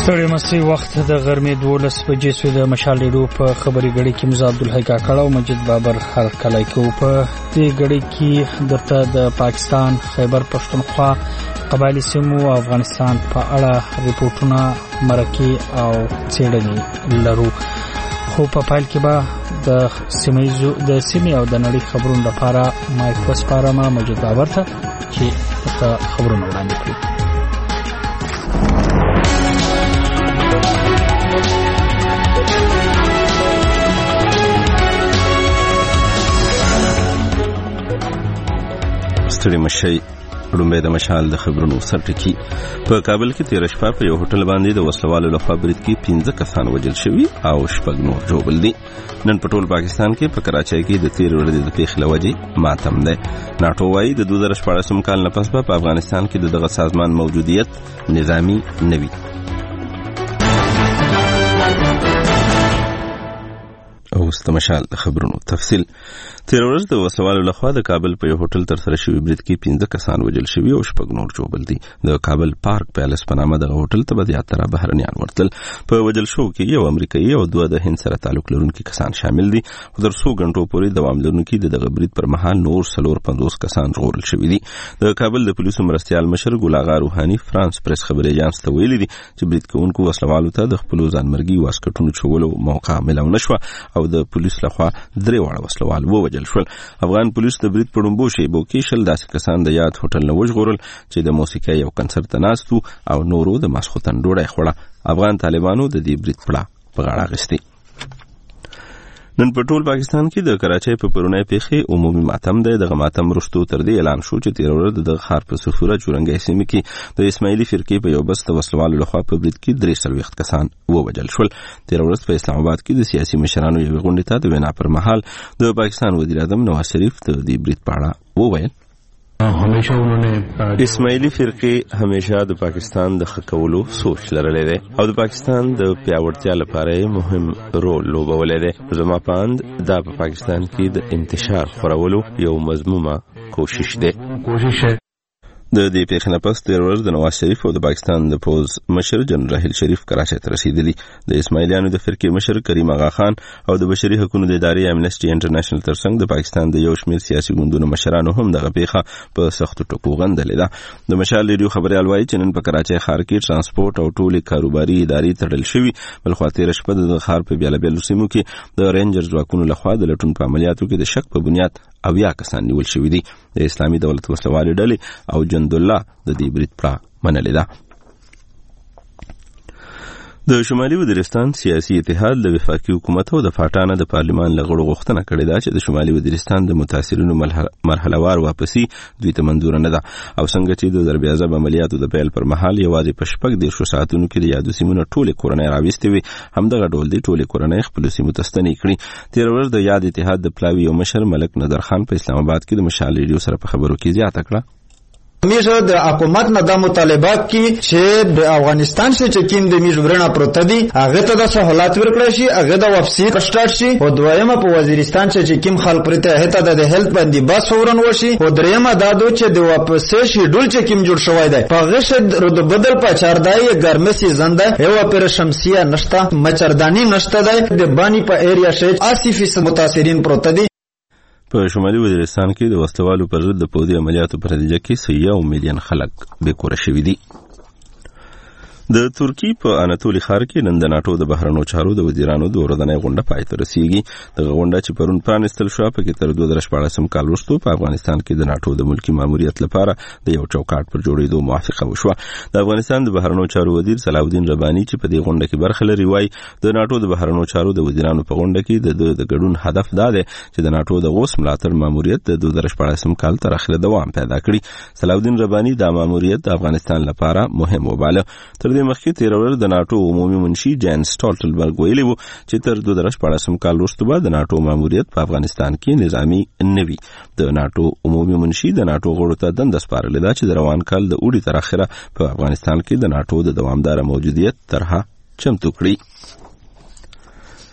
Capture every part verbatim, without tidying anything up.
ستړي مسي وخت د غرمې دولس بجې سوی د مشال ریډیو په خبري غړي کې مزه عبدالحی کاکړ او مجید بابر هر کله کو په دې غړي کې درته د پاکستان خیبر پښتونخوا قبایلی سیمو او افغانستان په اړه ریپورتونه مرکه او څېړنې لرو. خو په پایل کې به د سیمې د سیمې او د نړۍ خبرونو لپاره مایک وسپارم مجید بابر ته چې خبرونه وړاندې کړي. ستړي مشي رومبه د مشال د خبرونو سرټکی. په کابل کې تیر شپه په یو هوټل باندې د وسلوالو لخوا برید کې پنځه کسان وژل شوي او شپږ نور ژوبل دي. نن په ټول پاکستان کې په کراچۍ کې د تیر ورځې د پیښې لوجې ماتم ده. ناټو وايي د دوه زره شپاړسم کال نه پس په افغانستان کې دغه سازمان موجودیت نظامی نوي. او استمشال د خبرونو تفصیل. تیر ورځ د وسوالو لخوا د کابل په یو هوټل تر سره شوی برید کې پنځه کسان وژل شوي او شپږ نور ژوبل دي. د کابل پارک پیلس په نامه دغه هوټل ته به زیاتره بهرنیان ورتل. په وژل شو کې یو امریکایي او دوه د هند سره تعلق لرونکي کسان شامل دي. خو تر څو غنټو پورې دوام لرونکي دغه برید پر مهال نور څلور پنځوس کسان ژغورل شوي دي. د کابل د پولیسو مرستیال مشر ګل اغا روحاني فرانس پریس خبري اژانس ته ویلي دي چې برید کوونکو وسلوالو ته د خپل ځانمرګي واسکټونو چولو موقع ملو نشو او د پولیس لخوا درې واړه وسلوال ووژل شول. افغان پولیس د برید په ډومبو شیبو کې شل داسې کسان د یاد هوټل نه وژغورل چې د موسیقۍ یو کنسرت ته ناست وو او نورو د ماسخوتن ډوډۍ خوړه. افغان طالبانو د دې برید پړه په غاړه اخیستې. نن په ټول پاکستان کې د کراچۍ په پرونی پیښې عمومي ماتم دی. دغه ماتم وروسته تر دې اعلان شو چې تیر ورځ د ښار په صفوره جوړنګۍ سیمه کې د اسماعیلي فرقې په یو بس د وسلوالو لخوا په برید کې درې څلوېښت کسان ووژل شول. تیر ورځ په اسلام آباد کې د سیاسي مشرانو یوې غونډې ته د وینا پر مهال د پاکستان وزیر اعظم نواز شریف د دې برید په اړه وویل. همیشه اونونه اسماعیلی فرقې همیشه د پاکستان د خکولو سوچ لرلې ده او د پاکستان د پیاوړتیا لپاره مهم رول لوبولې ده. زما پاند دا په پا پاکستان کې د انتشار خورولو یو مضمومه کوشش ده. کوشش د دې پیښې نه پس تیر ورځ د نواز شریف او د پاکستان د پوز مشر جنرال راحیل شریف کراچۍ ته رسیدلی. د اسماعیلیانو د فرقې مشر کریم اغا خان او د بشري حقوقو د ادارې امنیسټي انټرنیشنل ترڅنګ د پاکستان د یو شمېر سیاسي ګوندونو مشرانو هم دغه پیښه په سختو ټکو غندلې ده. د مشال ریډیو خبريال وایي چې نن په کراچۍ ښار کې ترانسپورت او ټولې کاروباري ادارې تړل شوي. بلخوا تیر شپه د ښار په بیلابیلو سیمو کې د رینجر ځواکونو لخوا د لټون په عملیاتو کې د شک په بنیاد اویا کسان نیول شوي دي. د اسلامي دولت وسلوالې ډلې او جندالله د دې برید پړه منلې ده. د شمالي وزیرستان سیاسي اتحاد د وفاقي حکومت او د پاټانه د پارلمان لغړو غوښتنه کړې ده چې د شمالي وزیرستان د متاثرینو مرحلهوار واپسی دوی ته منظور نه ده او څنګه چې د ضرب عذاب عملیاتو د پیل پر مهال یوازې په شپږ دیرشو ساعتونو کې د یادو سیمونو ټولې کورنۍ راوستې وي، همدغه ډول دی ټولې کورنۍ خپلو سیمو ته ستنې کړي. تیر ورځ د یاد اتحاد د پلاوي یو مشر ملک نظر خان په اسلام آباد کې د مشال ریډیو سره په خبرو کې زیاته کړه. میشه د حکومت نه د مطالبات کی چې د افغانستان څخه چې کیم د میژورنا پروت دي هغه ته د سہولت ورکړی شي، هغه د واپسی سٹارټ شي. او دویمه په وزیرستان چې کیم خلک پرته هته د هیلث باندې بس فورن وشي. او دریمه دا دو چې د واپسی شیډول چې کیم جوړ شوی دی په غشه رود بدل په چاردای ګرمه سیزن ده یو پر شمسیه نشته، مچردانی نشته ده. د بانی په ایریا شې اسی فیصد متاثرین پروت دي. په شمالي وزیرستان کې د وسلوالو پر ضد د پوځي عملیاتو په نتیجه کې یو میلیون خلک بېکوره شوي دي. د ترکی په اناتولي ښار کې نن د ناټو د بهرنیو چارو د وزیرانو د ورځنۍ غونډه پای ته رسیږي. دغه غونډه چې پرون پرانیستل شوه پکې تر دوه زره شپاړسم کال وروسته په افغانستان کې د ناټو د ملکي ماموریت لپاره د یو چوکاټ پر جوړېدو موافقه وشوه. د افغانستان د بهرنیو چارو وزیر صلاح الدین رباني چې په دې غونډه کې برخه لري وایي د ناټو د بهرنیو چارو د وزیرانو په غونډه کې د د ګډون هدف دا دی چې د ناټو د غوث ملاتړ ماموریت د دوه زره شپاړسم کال تر اخره دوام پیدا کړي. صلاح الدین رباني دا ماموریت د افغانستان لپاره مهم وباله. تر دې مخکې تیر ورځ د ناټو عمومي منشي جان سټالټنبرګ ویلي وو چې تر دوه زره شپاړسم کال وروسته به د ناټو ماموریت په افغانستان کې نظامي نه وي. د ناټو عمومي منشي د ناټو غړو ته دنده سپارلې ده چې د روان کال د اوړي تر اخره په افغانستان کې د ناټو د دوامداره موجودیت طرحه چمتو کړي.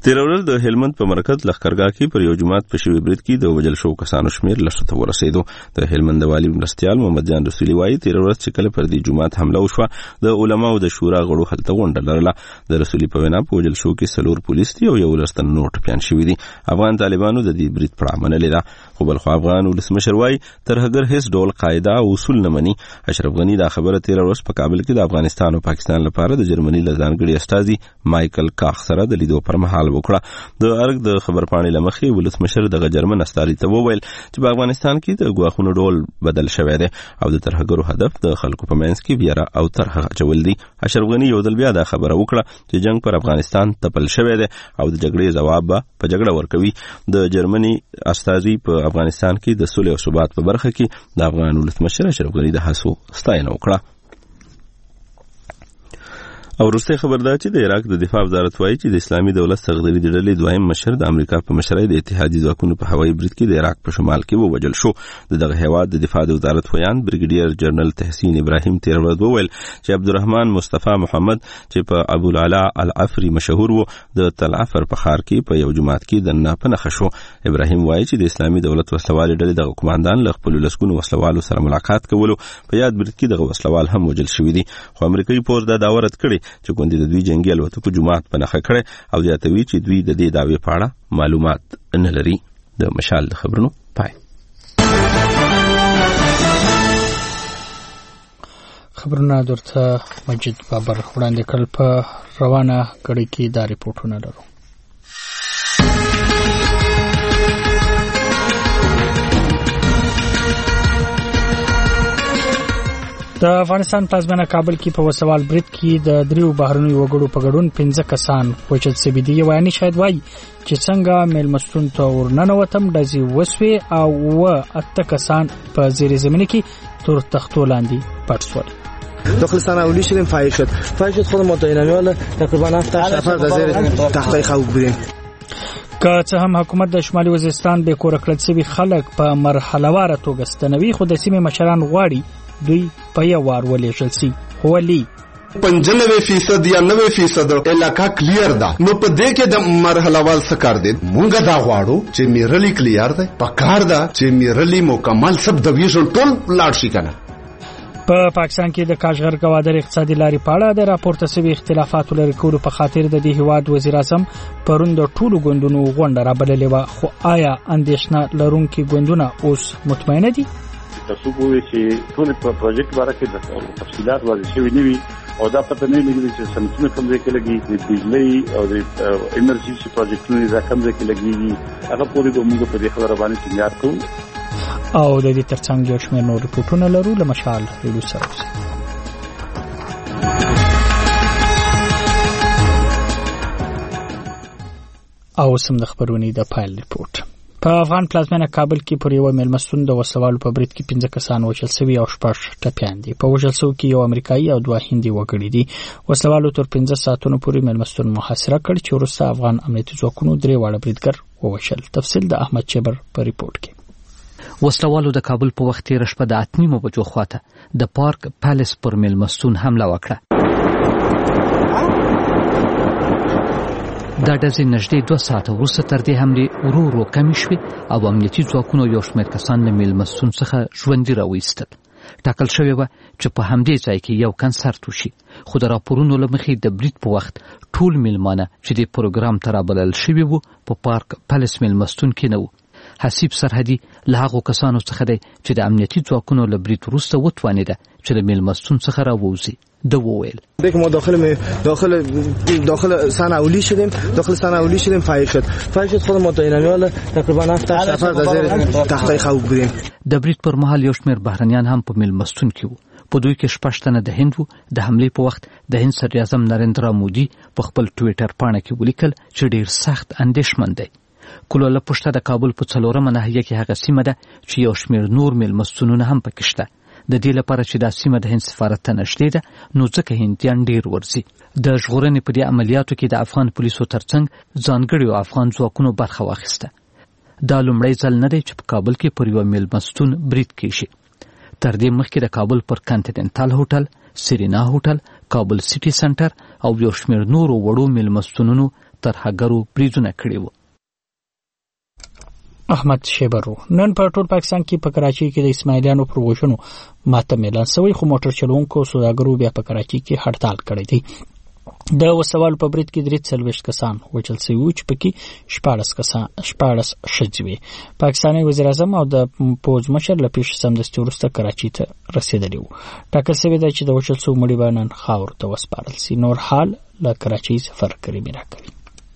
تیر ورځ د هلمند په مرکز لښکرګاه کې پر یو جماعت په شوی برید کې د وژل شو کسانو شمیر لسو ته ورسېدو. د هلمند والی مرستیال محمد جان رسولي وایي تیر ورځ چې کله پر دې جماعت حمله وشوه د علماو د شورا غړو هلته غونډه لرله. د رسولي په وینا په وژل شو کې څلور پولیس دي او یو لستن نوټ پیان شوي دي. افغان طالبانو د دې برید پړه منلې ده، خو بلخو افغان ولسمشر وایي ترهګر هیڅ ډول قاعده او اصول نه مني. اشرف غني دا خبره تیر ورځ په کابل کې د افغانستان او پاکستان لپاره د جرمني له ځانګړي استازي مایکل کاخ سره د لیدو پر مهال وکړه. د ارګ د خبرپاڼې لمخې ولسمشر دغه جرمن استازي ته وویل چې په افغانستان کې د ګواښونو ډول بدل شوی دی او د ترهګرو هدف د خلکو په منځ کې بیره او طرحه اچول دي. اشرف غني یو ځل بیا دا خبره وکړه چې جنگ پر افغانستان تپل شوی دی او د جګړې ځواب به په جګړه ورکوي. د جرمني استازي په افغانستان کې د صلح او ثبات په برخه کې د افغان ولسمشر اشرف غني د هڅو ستاینه وکړه. او وروستی خبر دا چې د عراق د دفاع وزارت وایي چې د اسلامي دولت څغدري د ډلې دویم مشر د امریکا په مشرۍ د اتحادي ځواکونو په هوایي برید کې د عراق په شمال کې ووژل شو. د دغه هیواد د دفاع د وزارت ویان بریګیډیر جنرال تحسین ابراهیم تیر ورځ وویل چې عبدالرحمن مصطفی محمد چې په ابو العلا العفري مشهور وو د تل عفر په ښار کې په یو جماعت کې دننه په نښه شو. ابراهیم وایي چې د اسلامي دولت وسلوالې ډلې دغه قوماندان له خپلو لسګونو وسلوالو سره ملاقات کولو په یاد برید کې دغه وسلوال هم وژل شوي دي. خو امریکایي پوځ دا دعوه رد کړې چې ګوندې د دوی جنگي الوتکو جماعت په نښه کړی او زیاتوي چې دوی د دې دعوې په اړه معلومات نه لري. د مشال د خبرونو پای. خبرونه درته مجید بابر وړاندې کړل. په روانه کړي کې دا ریپورتونه لرو. د افغانستان پلازمینه کابل کې په وسوال برید کې د دریو بهرنیو وګړو په ګډون پنځه کسان وژل شوي دي. یواني شاید وایي چې څنګه میلمستون ته ورننوتم ډزې وسوې او و اته کسان په زیر زمینه کې تر تختو لاندې پټ شول. داخل صنعاولی شدیم فایر شد فایر شد خود متعینمیال تقریبا هفت نفر در زیر تختای خواب بودیم. که څه هم حکومت د شمالي وزیرستان به کور کړل شوي خلک په مرحله واره توګه ستنوي، خو د سیمې مشران غواړي دوی په یو وار ولېږل شي. ولی پنځنوي فیصد یا نوي فیصد علاقہ کلیر ده، نو په دې کې د مرحله وال څه کار دي؟ مونږ دا غواړو چې میرلی کلیر ده، په کار ده چې میرلی مکمل سب ډیویژن ټول لاړ شي کنه. په پاکستان کې د کاشغر گوادر اقتصادي لارې په اړه د راپورته شوي اختلافاتو لرې کولو په خاطر د دې هیواد وزیر اعظم پرون د ټولو ګوندونو غونډه رابللې وه، خو آیا اندېښنه لرونکي ګوندونه اوس مطمئنه دي؟ تاسو کوی چې ټول په پروژیکټ باره کې د تفصیلات واضح شوي نه وي او دا پته نه لګي چې سمسونه کوم ځای کې لګي، د بجلی او د انرژي پروجیکټونو دا کوم ځای کې لګي، هغه پورې د موږ په دې خبره باندې ټینګار کوو. او د دې ترڅنګ یو شمېر نور ریپورټونه لرو. له مشال ریډیو سره او سم د خبرونې د پایل ریپورت. په افغان پلازمینه کابل کې پر یو میلمستون د وسوالو په برید کې پنځه کسان وژل شوي او شپږ ټپیان دي. په وژل شوو کې یو امریکایي او دوه هندي وګړي دي. وسوالو تر پنځه ساعتونو پورې میلمستون محاصره کړ چې وروسته افغان امنیتي ځواکونو درې واړه بریدګر ووژل. تفصیل د احمد چبر په ریپورت کې. وسلوالو د کابل په وخت تېره شپه د اته نیمو بجو خواته د پارک پیلس پر میلمستون حمله وکړه. دا ډزې نږدې دوه ساعته وروسته تر دې حملې ورو ورو کمې شوې او امنیتي ځواکونو یو شمېر کسان له میلمستون څخه ژوندي راوایستل. ټاکل شوې وه چې په همدې ځای کې یو کنسرت وشي، خو د راپورونو له مخې د برید په وخت ټول میلمانه چې د پروګرام ته رابلل شوي وو په پارک پیلس میلمستون کې نه وو. حسیب سرحدي له هغو کسانو څخه دی چې د امنیتي ځواکونو له برید وروسته وتوانېده چې د میلمستون څخه راووځي. ده وویل دیگه ما داخل داخل داخل صنعاولی شدیم داخل صنعاولی شدیم فایر شد فایر شد خود متعینمیال تقریبا هفت نفر در زیر تختای خواب بودیم. د برید پر مهال یو شمېر بهرنیان هم په میلمستون کې وو. په دوی کې شپږ تنه د هند وو. د حملې په وخت د هند صدر اعظم نریندرا مودي په خپل ټویټر پاڼه کې ولیکل چې ډېر سخت اندېښمن دی. کلوله پشته د کابل په څلورمه ناحیه کې هغه سیمه ده چې یو شمېر نور میلمستونونه هم پکې شته. د دې لپاره چې دا سیمه د هند سفارت ته نږدې ده نو ځکه هندیان ډېر ورځي. د ژغورنې په دې عملیاتو کې د افغان پولیسو ترڅنګ ځانګړي افغان ځواکونو برخه واخیسته. دا لومړی ځل نه دی چې په کابل کې پر یو میلمستون برید کیږي. تر دې مخکې د کابل پر کانټیننټال هوټل، سرینا هوټل، کابل سټي سنټر او یو شمېر نورو وړو میلمستونونو ترهګرو بریدونه کړي وو. احمد شیبرو نن په ټول پاکستان کې په کراچي کې د اسماعیلیانو پر وژنو ماتم اعلان شوی، خو موټر چلوونکو سوداګرو بیا په کراچي کې هړتال کړی دی. د وسوال په برید کې درې څلوېښت کسان وژل شوي وو چې پکې شپاړس کسان شپاړس ښځې وې. پاکستاني وزیر اعظم او د پوځ مشر له پیښې سمدستي وروسته کراچي ته رسېدلي وو. ټاکل شوې ده چې د وژل شوو مړي به نن خاورو ته وسپارل شي. نور حال له کراچي سفر کریمي راکوي.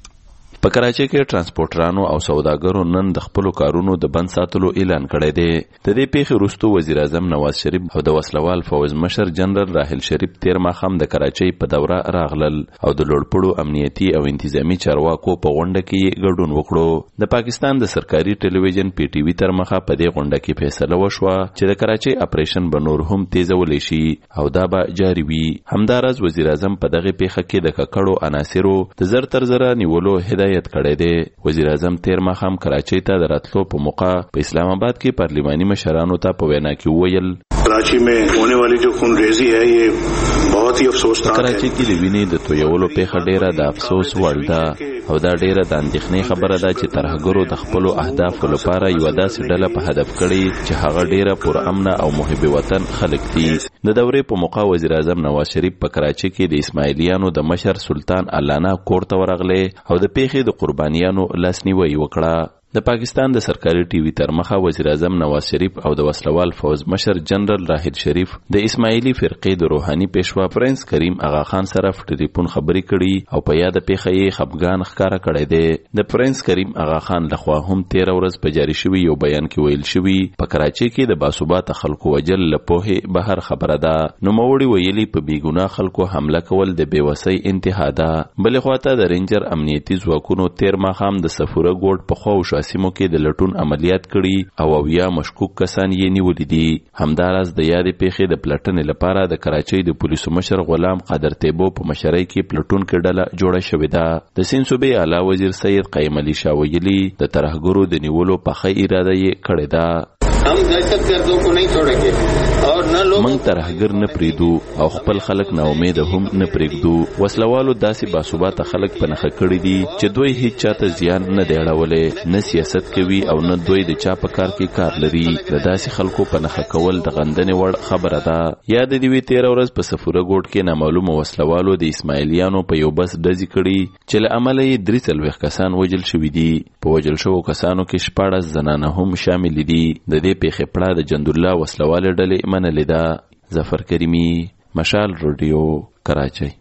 په کراچۍ کې ترانسپورټرانو او سوداګرو نن د خپل کارونو د بند ساتلو اعلان کړی دی. د دې پیښې وروسته وزیر اعظم نواز شریف او د وسلوال فوز مشر جنرال راحل شریف تیر ماښام د کراچۍ په دوره راغلل او د لوړپوړو امنیتي او انتظامی چارواکو په غونډه کې ګډون وکړو. د پاکستان د سرکاري ټلویزیون پی ټي وي تر مخه په دې غونډه کې فیصله وشوه چې د کراچۍ اپریشن به نور هم تیزولی شي او دا به جاري وي. همداراز وزیر اعظم په دغه پیښه کې د ککړو عناصرو د زر تر زره نیولو هدایت کړی دی. وزیر اعظم تیر ماښام کراچۍ ته د راتلو په موقع په اسلام آباد کې پارلیماني مشرانو ته په وینا کې وویل کراچی میں ہونے والی جو خون ریزی ہے یہ بہت ہی افسوسناک ہے. کراچۍ کې د وینې د تویولو پیښه ډیره د افسوس وړ ده او دا ډیره د اندېښنې خبره ده چې ترهګرو د خپلو اهدافو لپاره یوه داسې ډله په هدف کړې چې هغه ډیره پرامنه او محب وطن خلک دي. د دورې په موقع وزیر اعظم نواز شریف په کراچۍ کې د اسماعیلیانو د مشر سلطان الانا کور ته ورغلی او د پیښې د قربانیانو لاسنیوي وکړه. د پاکستان د سرکاري ټي وي تر مخه وزیر اعظم نواز شریف او د وسلوال فوز مشر جنرال راحل شریف د اسماعیلی فرقې د روحاني پیشوا پرنس کریم اغا خان سره ټلیفون خبرې کړي او په یاد پیښه یې خفګان ښکارا کړی دی. د پرنس کریم اغا خان لخوا هم تیر ورځ په جاری شوی یو بیان کې ویل شوی په کراچۍ کې د باثباته خلکو وجل له پوهې بهر خبره ده. نو موړي ویلي په بیګناه خلکو حمله کول د بیوسۍ انتها ده. بلې خواته د رینجر امنیتي ځواکونو تیر ماښام د سفوره ګوټ په خوا سیمو کې د لټون عملیات کړي او اویا مشکوک کسان یې نیولي دي. همداراز د یادې پیښې د پلټنې لپاره د کراچۍ د پولیسو مشر غلام قادر تیبو په مشرۍ کې پلټون کې ډله جوړه شوې ده. د سیند صوبې اعلی وزیر سید قیم علي شاه ویلي د ترهګرو د نیولو پخه اراده یې کړې ده. हम दहशत गर्दों को नहीं छोड़ेंगे और न लोग من ترهګر نه پریدو او خپل خلک نا امید هم نه پریږدو. وسلوالو داسې باثباته خلک په نخښه کړي دي چې دوی هیڅ چاته زیان نه دی اړولی، نه سیاست کوي او نه دوی د چا په کار کې کار لري. د داسې خلکو په نخښه کول د غندنې وړ خبره ده. یاد دې وي تیره ورځ په سفوره ګوټ کې نامعلومه وسلوالو د اسماعیلیانو په یو بس ډزې کړي چې له امله یې درې څلوېښت کسان وژل شوي دي. په وژل شوو کسانو کې شپاړس زنانه هم شامل دي. د دې پیښې پړه د جندالله وسلوالې ډلې منلې ده. ظفر کریمي، مشال رادیو، کراچۍ.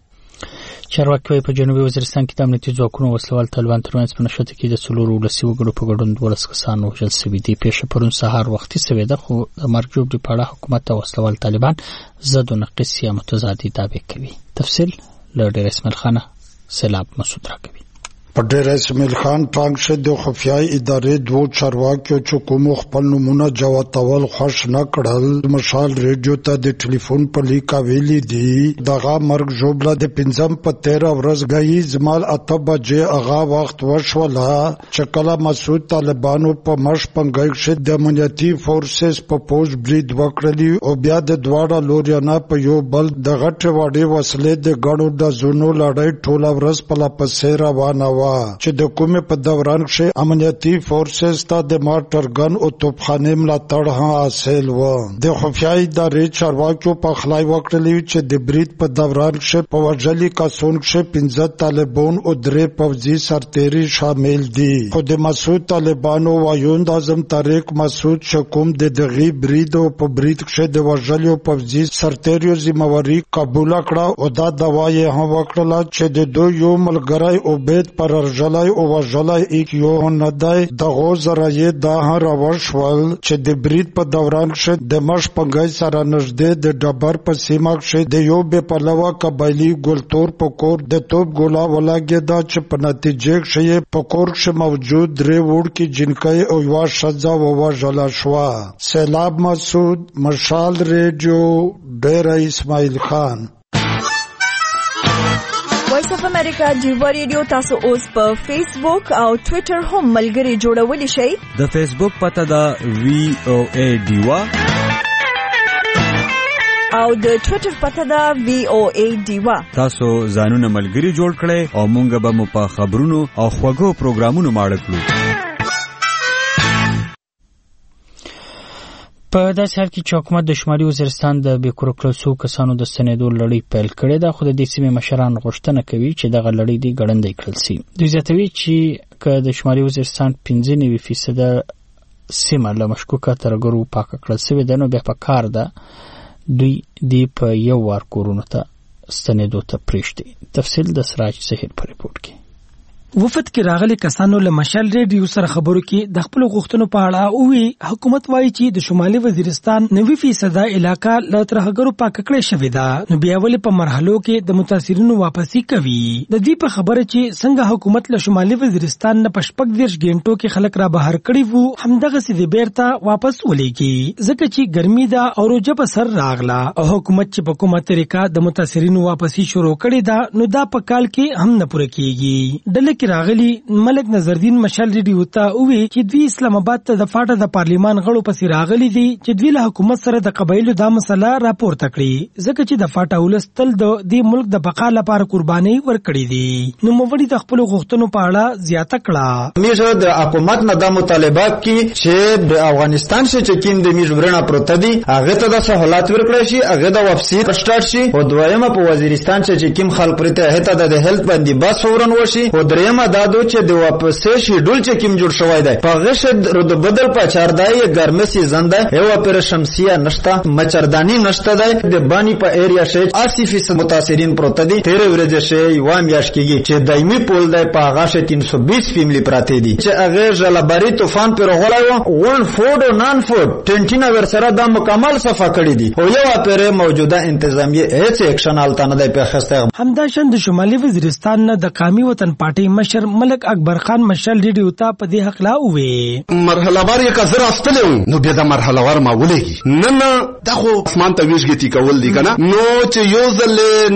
چارواکي په جنوبي وزیرستان کې د امنیتي ځواکونو وسلوال طالبان ترمنځ په نښته کې د څلورو ولسي وګړو په ګډون دولس کسان وژل شوي دي. پیښه پرون سهار وختي شوې ده، خو د مرګ ژوبلې په اړه حکومت او وسلوال طالبان ضد و نقیص یا متضادې دعوې کوي. تفصیل له ډېر اسماعیل خانه سیلاب مسعود راکوي. په ډېر اسماعیل خان ټانک شه د خفیه ادارې دوه چارواکیو چې کوم خپل نمونه جواتول خوش نه کړل مشال ریډیو ته د ټلیفون په لیکا ویلي دي دغه مرګ ژوبله د پنځم په تیره ورځ غي زمال اته بجې هغه وخت وشوله چې کله مسعود طالبانو په مش پنګای شه د امنیتي فورسز په پوز برید وکړلی او بیا د دواړه لوريانه په یو بل د غټ وړي وسلې د غړو د زونو لړۍ ټوله ورځ په لپسې روانه و چې د کومې په دوران کې امنیتي فورسز ته د مارټر ګن او توپخانه ملاتړ هم حاصل و. د خفیه ادارې چارواکیو په خلای وکړلی چې د برید په دوران کې په وژلي کسانو کې پنځه طالبان او درې پوځي سرتیري شامل دي. خو د مسعود طالبانو وایوند اعظم طارق مسعود شکوم د دغه برید او په برید کې د وژلو پوځي سرتیرو ذمہواری قبول کړه او دا دعوی هم وکړه چې د دوی یو ملګری عبید پر ورژلای او وژلای ایک یو نه دی. دغه ذرایع دا هم راوښول چې د برید په دوران کې د مش پنګای سره نږدې د ډبر په سیمه کې د یو بې پلوه قبایلي ګلتور په کور د توپ ګوله ولګېده چې په نتیجه کې په کور کې موجود درې وړکي جنکۍ او یوه ښځه ووژله شوه. سیلاب مسعود، مشال ریډیو، ډېر اسماعیل خان. وایس اف امریکا ډیوا ریډیو تاسو اوس په فیسبوک او ټوئیټر هم ملګري جوړولی شئ. د فیسبوک پته دا وی او ای ډیوا، او د ټوئیټر پته ده وی او ای ډیوا. تاسو ځانونه ملګری جوړ کړئ او مونږ به مو په خبرونو او خوږو پروګرامونو ماړه کړو. په داسې حال کې چې حکومت د شمالي وزیرستان د بېکوره کړو څو کسانو د ستنېدو لړۍ پیل کړې ده، خو د دې سیمې مشران غوښتنه کوي چې دغه لړۍ دې ګړندۍ کړل سي. دوی زیاتوي چې که د شمالي وزیرستان پنځه نوي فیصده سیمه له مشکوکه ترهګرو پاکه کړل سوې ده، نو بیا په کار ده دوی دې په یو وار کورونو ته ستنېدو ته پرېږدي. تفصیل د سراج ظهیر په ریپورټ کې. وفد کې راغلي کسانو له مشال ریډیو سره خبرو کې د خپل غوښتنو په اړه اووی حکومت وایي چې د شمالي وزیرستان نوي فیصده علاقہ له ترهګرو پاک کړې شوې ده، نو بیا ولې په مرحلو کې د متاثرینو واپسی کوي. د دې په خبره چې څنګه حکومت له شمالي وزیرستان نه په شپږ دېرش غنټو کې خلک را بهر کړي وو، همدغه سي د بیرته واپس ولېږي ځکه چې ګرمي ده او روجه په سر راغله او حکومت چې په کومه طریقه د متاثرینو واپسی شروع کړي ده، نو دا په کال کې هم نه پوره کیږي. ډله کې راغلي ملک نظردین مشال ریډیو ته وی چې دوی اسلام آباد ته د فاټه د پارلیمان غړو پسې راغلي دي چې دوی له حکومت سره د قبایلو دا مسله راپورته کړي ځکه چې د فاټه ولس تل د دې ملک د بقا لپاره قرباني ورکړي دي. نو موږ د خپل غوښتنو په اړه زیاته کړه. میږه د حکومت نه د مطالبات کې چې د افغانستان چې کوم د میژورنا پروت دي هغه ته د سہولت ورکړي شي، هغه د واپسی سٹارټ شي، او دویمه په وزیرستان چې کوم خلک پرته هته د هیلث باندې بس فورن وشي، او دریمه دا دو چې د واپسې شیډول چې کوم جوړ شوی دی په غشه رود بدل په چاردای ګرمه سیزن ده، یو پر شمسیه نشته، مچردانی نشته ده، د بانی په ایریا شې اسی فیصد متاثرین پروت دي. تیر ورځ شې یو میاش کېږي چې دایمي پول دی په غشه تین سو بیس فیملی پراته دي چې هغه جلبری طوفان پر غولای و ون فود او نان فود ټنټینا ورسره د مکمل صفه کړی دي او یو پر موجوده انتظامیه هیڅ اکشن حالت نه دی په خسته. همداشان د شمالي وزیرستان نه د قومي وطن پارټي مشر ملک اکبر خان مشال ریډیو ته په دې حق لا وې مرحله وار یک زر استلو نو بیا د مرحله وار ما ولېږي نه نه دغه اسمان ته ویشګتی کول دي کنه، نو چې یو ځل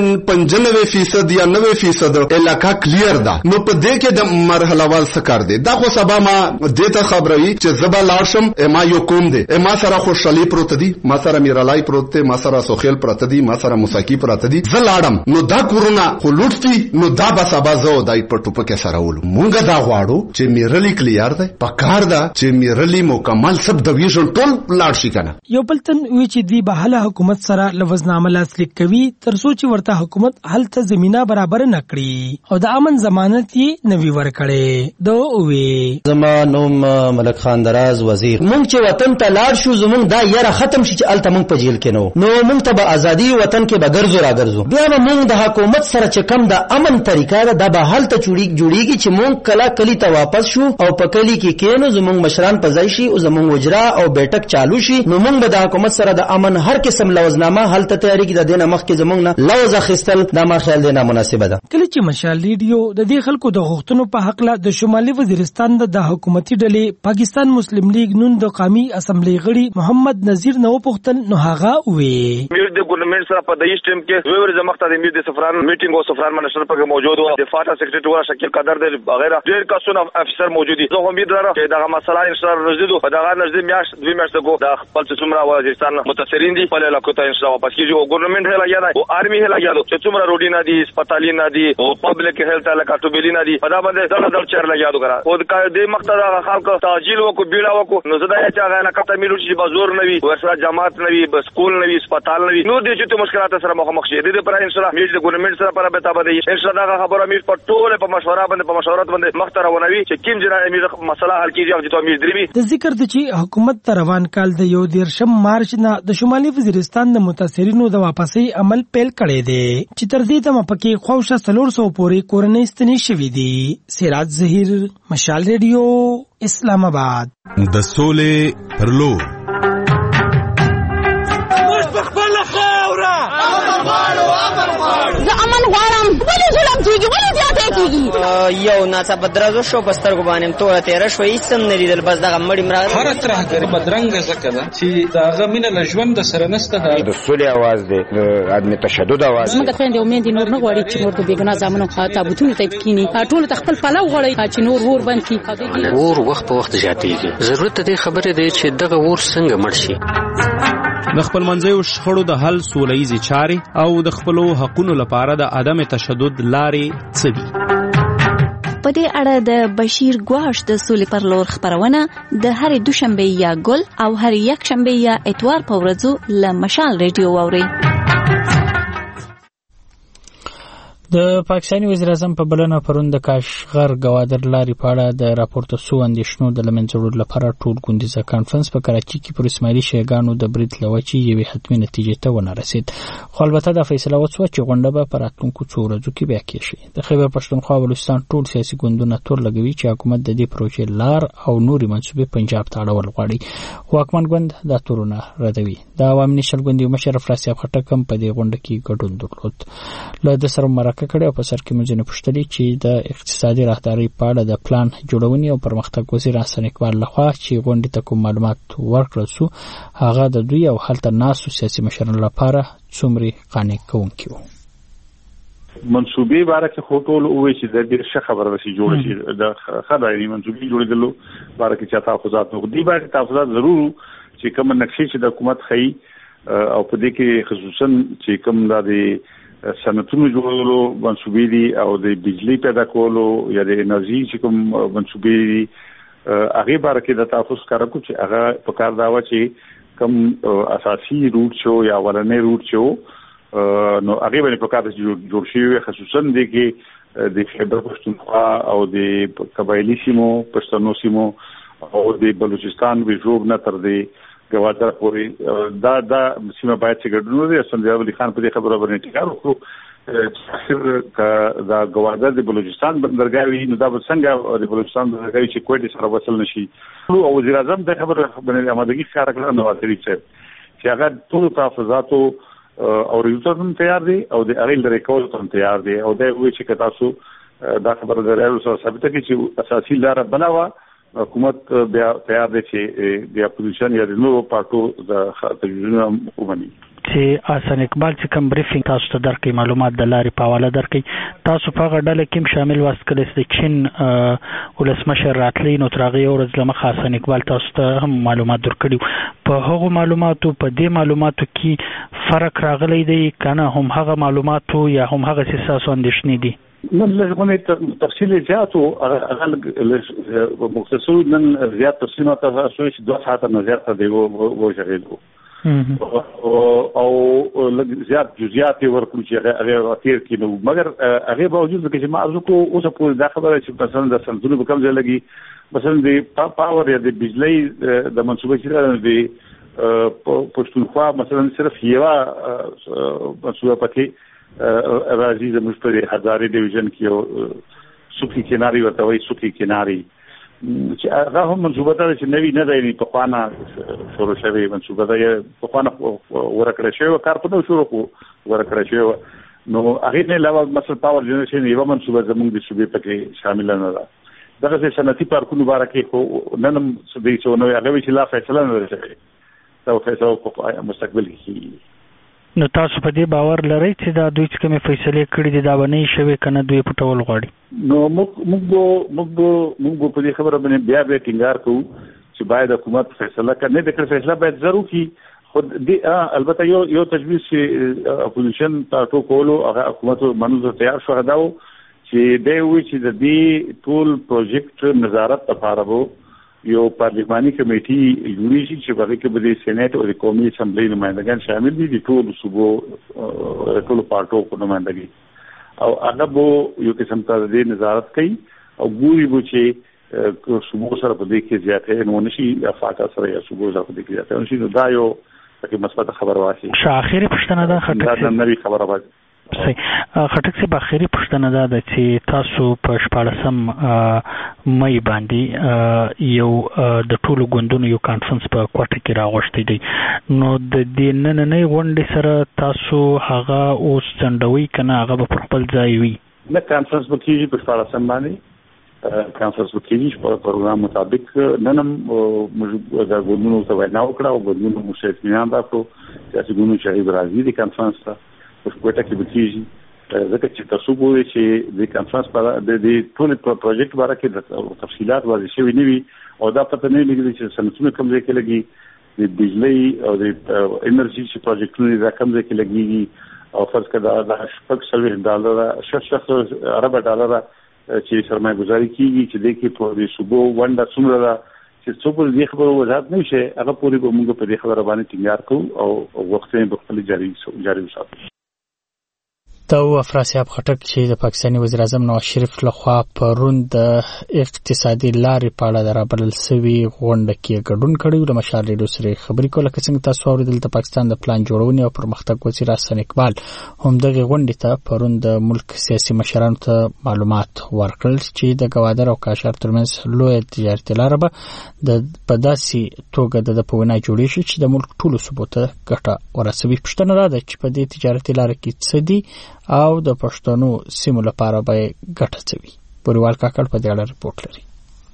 پنځه فیصد یا نوي فیصد علاقہ کلیر ده، نو په دې کې د مرحله وار څه کار دي. دا خو سبا ما دې ته خبروي چې زبا لارشم ما یو کوم دي، ما سره خوشالي پروت دي، ما سره میرالای پروت دي، ما سره سوخیل پروت دي، ما سره موساکی پروت دي، زه لاړم نو دا کورونا خو لوټتي، نو دا به سبا زو دای په ټوپه کې سره ولو. مونږ دا غواړو چې میرلی کلیار ده، په کار ده چې میرلی مکمل سب د ویژن ټول لاړ شي کنه. یو بلتن وی چې دی به حل حکومت سره لوزنامه لاسلیک کوي تر څو چې ورته حکومت حل ته زمينه برابر نه کړي او د امن ضمانت یې نوي ورکړي. دو وی زما نوم ملک خان دراز وزیر. مونږ چې وطن ته لاړ شو زمونږ دا یره ختم شي چې الته مونږ په جیل کې نو نو مونږ ته به ازادي وطن کې به ګرځو را ګرځو. بیا مونږ د حکومت سره چې کم د امن طریقه ده به حل ته جوړیږي چې مونږ کلا کلی ته واپس شو او په کلی کې کېنو زمونږ مشران په ځای شي او زمونږ وجرا او بیٹک چالو شي، نو مونږ به د حکومت سره د امن هر قسم لوزنامه حل ته تیاری کې د دینه مخ کې زمونږ نه لوز اخیستل دا ما خیال دی نامناسبه ده. کله چې مشال ریډیو د دې خلکو د غوښتنو په حق له د شمالي وزیرستان د حکومتي ډلې پاکستان مسلم لیگ نون د قومي اسمبلی غړي محمد نذیر نو پختل نو هغه وی میر د ګورنمنت سره په دایښت ټیم کې دوی ورځ مخته د میر د سفران میټینګ او سفران منشر په موجود و، د فاټا سیکریټری ورا شکیل قدر د بغیر ډیر کسونه افسر موجود دي. زه امید لرم چې دا مسله ان شاء الله رسیدو په دغه نږدې میاش دوی میاشتې کو د خپل څومره وزیرستان متاثرین دي په علاقو ته ان شاء الله واپس کیږي او ګورنمنت هلا یا او آرمي هلا یا چې څومره روډي نه دي هسپتالي نه دي او پبلک هیلث علاقه ټوبلی نه دي په دا باندې دغه دل چر لګیا دو کرا او د دې مقصد خلک تعجیل وکړو بیړه وکړو نو زدا چې هغه علاقه ته میلو چې بازور نه وي ورسره جماعت نه وي سکول نه وي هسپتال نه وي نو دې چې مشکلات سره مخامخ شي دې پر ان شاء الله میډ د ګورنمنت سره پر به تابع دي ان شاء الله دا خبره میډ په ټوله په مشوره باندې په مشورت باندې مختره ونوي چې کوم ځای امیر مسله حل کیږي او چې امیر دریبي. د ذکر د چې حکومت روان کال د یو دیرشم مارچ نه د شمالي وزیرستان د متاثرینو د واپسی عمل پیل کړی دی چې تر دې دمه پکې خوښه څلور سوه پورې کورنۍ ستنې شوې دي. سراج ظهیر مشال ریډیو اسلام آباد. د سولې پر لور زه امن غواړم. ولې ظلم کېږي؟ ولې زیاتی کېږي؟ یو ناڅاپه درزو شو په سترګو باندې توره تېره شوه هېڅ هم نه لیدل بس دغه مړي مړه هره ترهګري بدرنګه ځکه ده چې د هغه مینه له ژوند سره نشته. د سولې اواز دی د عدم تشدد اواز دی. زموږ خویندې او میندې نور نه غواړي چې نور د بېګناه زامنو تابوتونو ته کښېني ټولو ته خپل پلو غواړي چې نور اور بند کړي. اور وخت په وخت زیاتېږي. ضرورت د دې خبرې دی چې دغه اور څنګه مړ شي. د خپل منځیو شخړو د حل سوله ییزې چارې او د خپلو حقونو لپاره د عدم تشدد لارې څه دي؟ په دې اړه د بشیر ګواش د سولې پر لور خبرونه د هرې دوشنبه یا ګل او هرې یک شنبه یا اتوار په ورځو له مشال ریډیو واورئ. د پاکستاني وزیر اعظم په بلنه پرون د کاشغر ګوادر لارې په اړه د راپورته سو اندېښنو د له منځه وړلو لپاره ټول ګوندیزه کانفرنس په کراچي کې پر اسماعیلي شیګانو د برید له وجې یوې حتمي نتیجې ته ونه رسید. خو البته دا فیصله وشوه چې غونډه به په راتلونکو څو ورځو کې بیا کېږي. د خیبر پښتونخوا او بلوچستان ټول سیاسي ګوندونه تور لګوي چې حکومت د دې پروژې لار او نورې منصوبې پنجاب ته اړول غواړي. واکمن ګوند دا تورونه ردوي. د عوامي نشل ګوند یو مشر افراسیاب خټک هم په دې غونډه کې ګډون درلود. له د سره مرکه کړې او په سر کې مونږ نه پوښتلې چې د اقتصادي راهدارۍ په اړه د پلان جوړونې او پرمختګ وزیر حسن اقبال لخوا چې غونډې ته کوم معلومات ورکړل شو هغه د دوی او هلته ناسو سیاسي مشرانو لپاره څومره قانع کوونکی و. منصوبې باره کې خو ټول وایي چې د دې ښه خبره راشي جوړ شي د خدای منصوبې جوړېدلو باره کې چې تحفظات نو دی باره تحفظات ضرور چې کوم نقشې چې د حکومت خي او په دې کې خصوصا چې کوم د صنعتونو جوړولو منصوبې دي او د بجلی پیدا کولو یا د انرژي چې کوم منصوبې دي هغه باره کې د تحفظ کار کوي چې هغه په کار دا و چې کوم اساسي روټ شو یا ولنې روټ شو نو هغه باندې په کار جوړ شي خصوصا د کې د خیبر پښتونخوا او د قبایلی سیمو پښتنو سیمو او د بلوچستان ویژوب نه تر دې ګوادر پورې دا دا سیمه باید چې ګډون وي. سندیاب علي خان په دې خبره باندې ټینګار وکړو چې دا ګوادر د بلوچستان بندرګاه وي نو دا به څنګه د بلوچستان بندرګاه چې کوټې سره وصل نشي. او وزیر اعظم د خبره باندې آمادګي ښکاره کړه نواز شریف صاحب چې هغه ټول تحفظاتو او ریزولټ هم تیار دي او د هغه لري کول هم تیار دي او دا وایي چې تاسو دا خبره درایو سره ثابت کړي چې اساسي لار بناوه حکومت بیا تیار دی چې بیا اپوزیشن یا د نورو پارټو د تجربه ومني. چې حسن اقبال چې کوم بریفینګ تاسو ته درکې معلومات د لارې په حواله درکې تاسو په هغه ډله کې شامل واست کړئ چې چین ولسمشر راتلی نو تر هغې ورځ له مخه حسن اقبال تاسو ته هم معلومات درکړي. په هغو معلوماتو په دې معلوماتو کې فرق راغلی دی که نه هم هغه معلوماتو یا هم هغه څه ستاسو اندېښنې دي؟ نن لږ تفصیل زیات او هغه مختصر نن زیات تفصیل او تاسو چې دوه ساعته نه زیات دی وو شغیدو او لږ زیات جزئیات ورکړو چې هغه تیر کینو مګر هغه باوجود چې ما ارزو کو اوس په دا خبره چې مثلا د سنتونو په کوم ځای لګي مثلا د پاور یا د بجلی د منصوبه چې د پښتونخوا مثلا صرف یو منصوبه پکې راځي د مشتري هزارې ډیویژن کې او سوکي کناري ورته وایي سوکي کناري چې هغه هم منصوبه ده چې نوی نه دی په خوانه شروع شوی منصوبه ده په خوانه ورکړې شوی کار په نو شروع ورکړې شوی نو هغه نه علاوه مثلا پاور جنریشن یو منصوبه زموږ د صوبې پکې شامل نه ده. دغه صنعتي پارکونو باره کې خو نن د څو نو هغه چې لا فیصله نه شوی دا فیصله په مستقبل کې. نو تاسو په دې باور لرئ چې دا دوی چې کومې فیصلې کړي دي دا به نه شوي که نه دوی پټول غواړي؟ نو موږ موږ موږ موږ په دې خبره باندې بیا بیا ټینګار کوو چې باید حکومت فیصله کړي نه د فیصله باید ضرور کړي خو دې البته یو یو تجویز چې اپوزیشن تاسو کولو هغه حکومت منځ تیار شو دا چې دوی وایي چې د دې ټول پروجیکټ نظارت لپاره وو یو پارلماني کمیټي جوړیږي چې په هغه کې به د سېنات او د قومي اسمبلی نمائندگان شامل دي د ټول صوبو ټول پارټو کو نمائندګي او هغه به یو قسم ته د نظارت کوي او ګوري به چې صوبو سره په دې کې زیاتې نو نشي افاقه سره یا صوبو سره په دې کې زیاتې نشي نو دا یو تکي مثبت خبر واشي. شاخيري پښتنه ده خټک دا نوې خبره وایي. صحیح. خټک صاحب اخیری پوښتنه دا ده چې تاسو په شپاړسم مې باندې یو د ټولو ګوندونو یو کانفرنس په کوټه کې راغوښتی دی نو د دې نننۍ غونډې سره تاسو هغه اوس ځنډوئ که نه هغه به پر خپل ځای وي؟ نه کانفرنس به کېږي په شپاړسم باندې کانفرنس به کېږي په پروګرام مطابق نن هم موږ د ګوندونو ته وینا وکړه او ګوندونو موږ ته اطمینان راکړو سیاسي ګوندونو چې راځي د کانفرنس ته په کوټه کې به کېږي ځکه چې تاسو ګورئ چې د کانفرنس په د دې ټول پروجیکټ باره کې د تفصیلات واضح شوي نه وي او دا پته نه لګي چې صنعتونه کوم ځای کې لګي د بجلی او د انرژي چې پروجیکټونه د کم ځای کې لګیږي او فرض کړه دا شپږ سلوي ډالر شش ارب ډالر چې سرمایه گذاري کیږي چې د کې په دې صوبو ونده څومره ده چې څوک دې خبرو وضاحت نه شي هغه پوری به موږ په دې خبره باندې ټینګار کوو او وخت یې په خپل جاري جاري وساتو. تو افراسیاب خټک چې د پاکستاني وزیر اعظم نواز شریف لخوا پرون د اقتصادي لارې په اړه درابلل سوي غونډه کې ګډون کړی و. د مشال ریډیو سره خبرې کوله که څنګه تاسو اوریدل د پاکستان د پلان جوړونې او پرمختګ وزیر حسن اقبال هم دغه غونډې ته پرون د ملک سیاسي مشرانو ته معلومات ورکړل چې د ګوادر او کاشار ترمنځ لوی تجارتي لار به د په داسې توګه د په وینا جوړې شي چې د ملک ټولو صوبو ته ګټه ورسوي. پوښتنه ده چې په دې تجارتي لار کې څه دي او د پښتنو سیمو لپاره به ګټه څوي. پوریوال کاکړ په دې اړه ریپورت لري.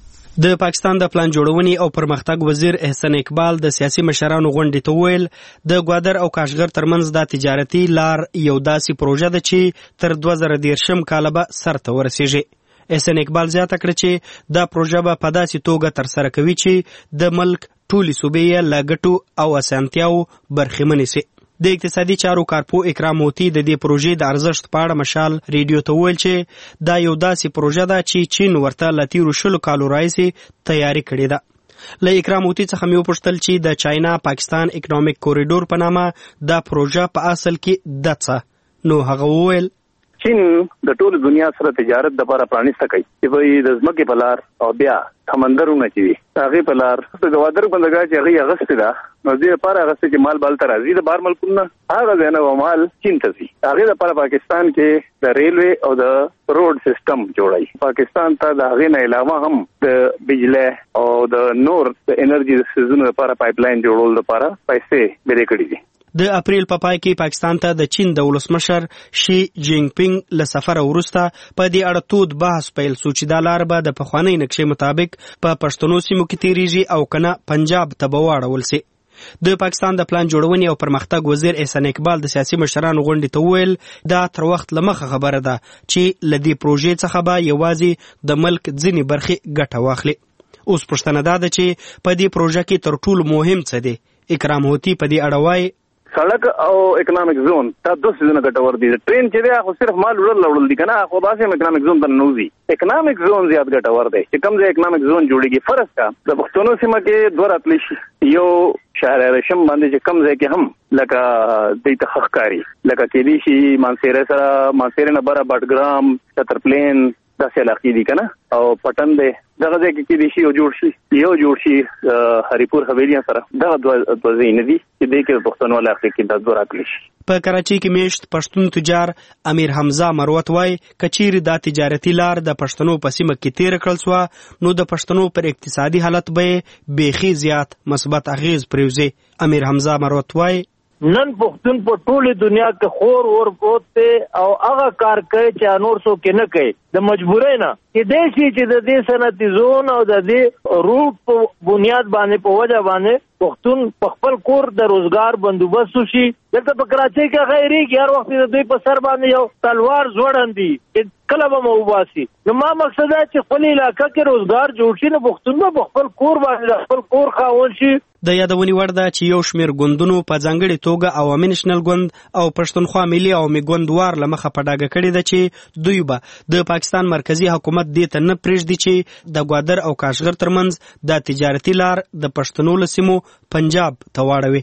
د پاکستان د پلان جوړونې او پرمختګ وزیر احسان اقبال د سیاسي مشرانو غونډې ته ویل د ګوادر او کاشغر ترمنځ د تجارتي لار یو داسې پروژه ده چې تر دوه زره دېرشم کال به سرته ورسیږي. احسان اقبال زیاته کړه چې دا پروژه به په داسې توګه ترسره کوي چې د ملک ټولې صوبې یې له ګټو او اسانتیاو برخمنې شي. د اقتصادي چارو کارپو اکرام موتی د دې پروژې د ارزښت په اړه مشال ریډیو ته ویل چې دا یو داسې پروژه ده چې چین ورته له تیرو شلو کالو راهیسې تیاری کړې ده. له اکرام موتی څخه مې وپوښتل چې د چاینا پاکستان اکنامیک کوریډور په نامه دا پروژه په اصل کې ده څه، نو هغه وویل چین د ټول دنیا سره تجارت د لپاره پرانیسته کوي چې وایي د ځمکې په لار او بیا سمندرونه چې وي هغې په لار د ګوادر بندرګاه چې هغې اغستې ده نو دې لپاره اغستې چې مال بال ته راځي د بهر ملکونو هغه ځای نه مال چین ته ځي. هغې لپاره پاکستان کې د ریلوې او د روډ سیستم جوړوي. پاکستان ته د هغې نه علاوه هم د بجلی او د نور د انرژي د سیزونو لپاره پایپ لاین جوړولو لپاره پیسې بېرې کړي دي. د اپریل په پای کې پاکستان ته د چین د ولسمشر شي جینګ پینګ له سفر وروسته په دې اړه تود بحث پیل شو چې دا لار به د پخوانۍ نقشې مطابق په پښتنو سیمو کې تیریږي او کنه پنجاب ته به واړول شي. د پاکستان د پلان جوړونې او پرمختګ وزیر احسان اقبال د سیاسي مشرانو غونډې ته ویل دا تر وخت لمخه خبره ده چې له دې پروژې څخه به یوازې د ملک ځینې برخې ګټه واخلي. اوس پوښتنه دا ده چې په دې پروژه کې تر ټولو مهم څه دی. اکرام هوتی په دې اړه وایي سړک او اکنامک زون دا دوه سيزونه ګټور دي. ټرین چې دی خو صرف مال وړل وړل دي کنه خو باسي اکنامک زون ته نوځي. اکنامک زون زیات ګټور دی چې کوم ځای اکنامک زون جوړیږي فرض کا د پښتونو سیمه کې دوه راتلی شي یو شهر رشم باندې چې کوم ځای کې هم لکه د تخخکاری لکه کې دي شي مانسيره سره مانسيره نه بره بټګرام چترپلین داسې علاقې دي کنه او پټن دی دغه ځای کې دي شي یو جوړ شي یو جوړ شي هریپور حویلیان سره دغه دوه ځای نه دي چې د کې پښتون علاقې کې د دوه راتلی شي. په کراچۍ کې میشت پښتون تجار امیر حمزه مروت وای کچیر دا تجارتي لار د پښتنو په سیمه کې تیر کړل سو نو د پښتنو پر اقتصادي حالت به بیخي زیات مثبت اغیز پروزي. امیر حمزه مروت وای نن پښتون په ټوله دنیا کې خور اور پروت دی او هغه کار کوي چې انور سو کې نه کوي د مجبورۍ نه کې دې شي چې د دې صنعتي زون او د دې روټ په بنیاد باندې په وجه باندې پښتون په خپل کور د روزګار بندوبست شي. دلته په کراچۍ کې غیري کې هر وخت د دوی په سر باندې یو تلوار ځوړندي کله به موباسي. نو ما مقصد دا چې خپل علاقې کې روزګار جوړ شي نو پښتون په خپل کور باندې خپل کور خاون شي. د یادونې وړ ده چې یو شمېر ګوندونو په ځانګړې توګه عوامي نېشنل ګوند او پښتونخوا ملي عوامي ګوند وار له مخه په ډاګه کړې ده چې دوی به د پاکستان مرکزی حکومت دې ته نه پرېږدي چې د ګوادر او کاشغر ترمنځ د تجارتي لار د پښتنو له سیمو پنجاب ته واړوي.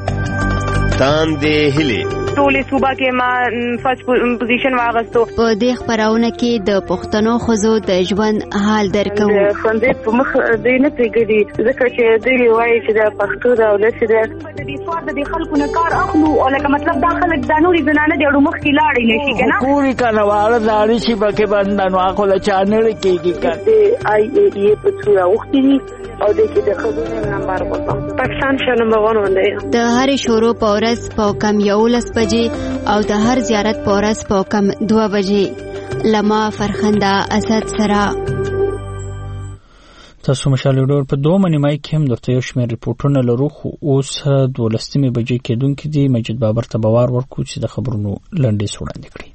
تاندې هلي ټولې صوبه کې ما فرست پوزیشن واغستو. په دې خبرونه کې د پښتنو ښځو د ژوند حال درکو. خوندې په مخ دې نه پرېږدي ځکه چې دوی وایي چې د پښتو د ولس د دې سوار د خلکو نه کار اخلو او لکه مطلب دا خلک د نورې زنانه د اړو مخ کې لاړې نشي کنه پوری کنه واړه لاړې شي پکې باندې نو اخو له چانل کېږي کنه آی ای ای په څوره وختي او د کې د خبرو نمبر وکړم پاکستان شه نمبر ون وندې د هر شورو په ورځ په کم یولس بجې او د هر زیارت په ورځ په کم دوه بجې لما فرخنده اسد سره. تاسو مشال ډور په دوه منیمای کې هم درته یو شمېر ریپورتونه لرو خو اوس دولسمې بجې کېدونکې دي. مجید بابر ته باور ورکو چې د خبرونو لنډیز وړاندې کړي.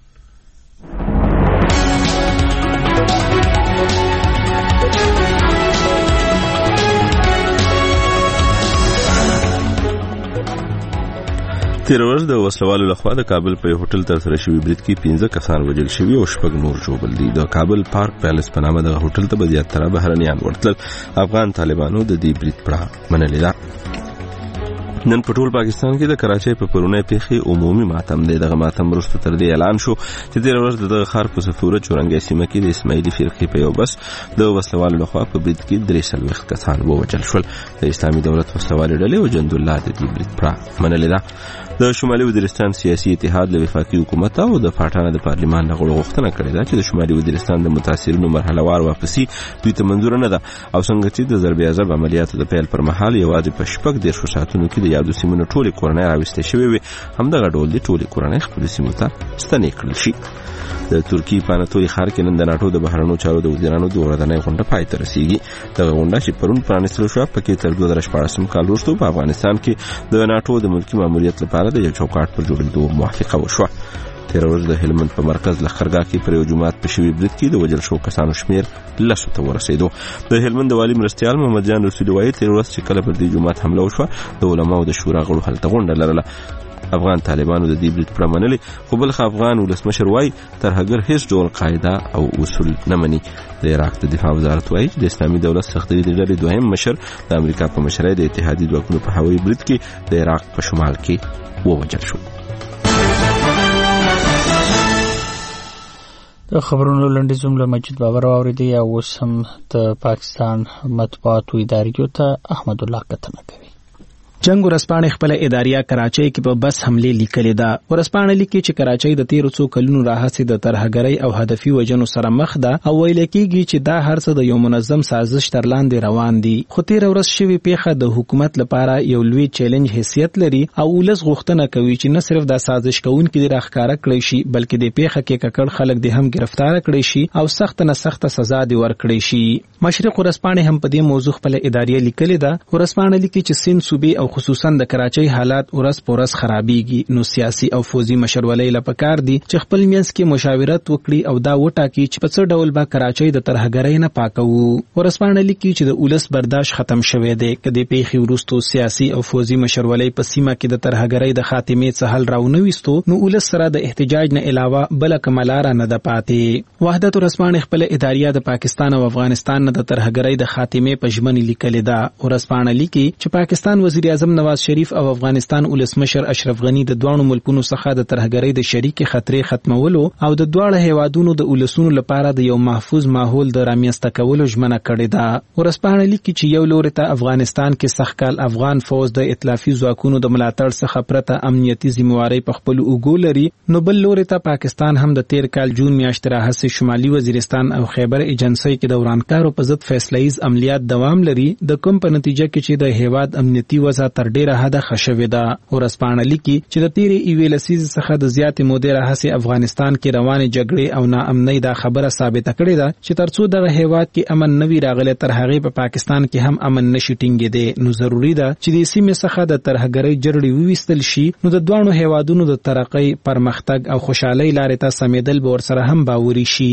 تیر ورځ د وسلوالو لخوا د کابل په هوټل ترسره شوی برید کې پنځه کسان وژل شوي او شپږ نور ژوبل دي. د کابل پارک پیلس په نامه د هوټل ته به زیاتره بهرنیان ورتلل. افغان طالبانو د دې برید پړه منلې ده. نن په ټول پاکستان کې د کراچۍ په پرونی پیښې عمومي ماتم دی. دغه ماتم وروسته تر دې اعلان شو چې تېره ورځ د دغه ښار په صفوره چورنګۍ سیمه کې د اسماعیلي فرقې په یو بس د وسلوالو لخوا په برید کې درې څلوېښت کسان ووژل شول. د اسلامي دولت وسلوالې ډلې او جندالله د دې برید پړه منلې ده. د شمالي وزیرستان سیاسي اتحاد له وفاقي حکومت او د پاټانه د پارلمان له غړو غوښتنه کړې ده چې د شمالي وزیرستان د متاثرینو مرحله وار واپسي دوی ته منظور نه ده او څنګه چې د ضرب عذاب عملیاتو د پیل پر مهال یوازې په شپږ دېرشو ساعتونو کې د یادو سیمونو ټولې کورنۍ راوستې شوې وي، همدغه ډول د ټولې کورنۍ خپلو سیمو ته ستنې کړل شي. د ترکیې په اناتولي ښار کې نن د ناټو د بهرنیو چارو د وزیرانو د ورځنۍ غونډه پای ته رسیږي. دغه غونډه چې پرون پرانیستل شوه پکې تر دوه زره شپاړسم کال وروسته په افغانستان کې د ناټو د ملکي ماموریت لپاره د یو چوکاټ پر جوړېدو موافقه وشوه. تېره ورځ د هلمند په مرکز لښکرګاه کې پر یو جومات په شوي برید کې د وژل شوو کسانو شمېر لسو ته ورسېدو. د هلمند د والي مرستیال محمد جان رسولي وایي تېره ورځ چې کله پر دې جومات حمله وشوه د علماو د شورا غړو هلته غونډه لرله. افغان طالبانو د دې برید پړه منلې، خو بلخ افغان ولسمشر وایي ترهګر هیڅ ډول قاعده او اصول نه مني. د عراق د دفاع وزارت وایي د اسلامي دولت سختري د ډلې دویم مشر د امریکا په مشرۍ د اتحادي ځواکونو په هوایي برید کې د عراق په شمال کې ووژل شو. د خبرونو لنډیز جمله مجید بابر واوریدي او اوس هم د پاکستان مطبوعاتو اداریو ته احمد الله کتنه کوي. جنگ ورسپانې خپل اداریا کراچۍ کې په بس حمله لیکلې ده. ورسپانې لیکي چې کراچۍ د تیرو څو کلونو راهیسې د ترهګرۍ او هدفي وژنو سره مخ ده او ویل کېږي چې دا هر څه د یو منظم سازش تر لاندې روان دي. خو تیر ورځ شوی پیښه د حکومت لپاره یو لوی چیلنج حیثیت لري او ولس غوښتنه کوي چې نه صرف د سازش کوونکي د راښکاره کړی شي بلکې د پیښه کې ککړ خلک د هم گرفتار کړي شي او سخت نه سخت سزا دی ورکړي شي. مشرق ورسپانې هم په دې موضوع خپل اداریا لیکلې ده. ورسپانې لیکي چې سین صوبې او خصوصا د کراچۍ حالات ورځ په ورځ خرابېږي، نو سیاسي او فوزي مشرولۍ له پکار دي چې خپل منځ کې مشاورت وکړي او دا وټاکي چې په څه ډول به کراچۍ د ترهګرۍ نه پاکوو. ورسپانې لیکي چې د ولس برداشت ختم شوی دی. که د پیښې وروستو سیاسي او فوزي مشرولۍ په سیمه کې د ترهګرۍ د خاتمې څه حل راونه ویستو نو ولس سره د احتجاج نه علاوه بله کومه لاره نه ده پاتې. وحدت ورسپانې خپل اداریا د پاکستان او افغانستان نه د ترهګرۍ د خاتمې په ژمنې لیکلې ده. ورسپانې لیکي چې پاکستان وزیر اعظم نواز شریف او افغانستان ولسمشر اشرف غنی د دوه ملکونو څخه د ترهګرۍ د شریک خطرې ختمولو او د دواړه هیوادونو د ولسونو لپاره د یو محفوظ ماحول د رامنځته کولو ژمنه کړې ده. ورسپانې لیکي چې یو لوري ته افغانستان کې سخکال افغان فوج د ائتلافي ځواکونو د ملاتړ څخه پرته امنیتي ذمہواری په خپل اوګو لري، نو بل لوري ته پاکستان هم د تیر کال جون میاشتې راهیسې شمالي وزیرستان او خیبر ایجنسۍ کې د ورانکارو په ضد فیصله‌ایز عملیات دوام لري، د کوم په نتیجه کې چې د هیواد امنیتي وضع تر ډیره حده خښوي ده. ورسپانې لیکي چې د تیرې ایوې لسیزې څخه د زیاتې مودې راهیسې افغانستان کې روانې جګړې او ناامنۍ دا خبره ثابته کړې ده چې ترڅو دغه هیواد کې امن نوي راغلی تر هغې په پاکستان کې هم امن نشي ټینګېدی. نو ضروري ده چې د سیمې څخه د ترهګرۍ جرړې وویستل شي، نو د دواړو هیوادونو د ترقۍ، پرمختګ او خوشحالۍ لارې ته سمېدل به ورسره هم باوري شي.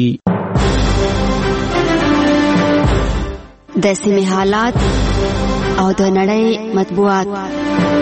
د سیمې حالات او د نړۍ مطبوعات.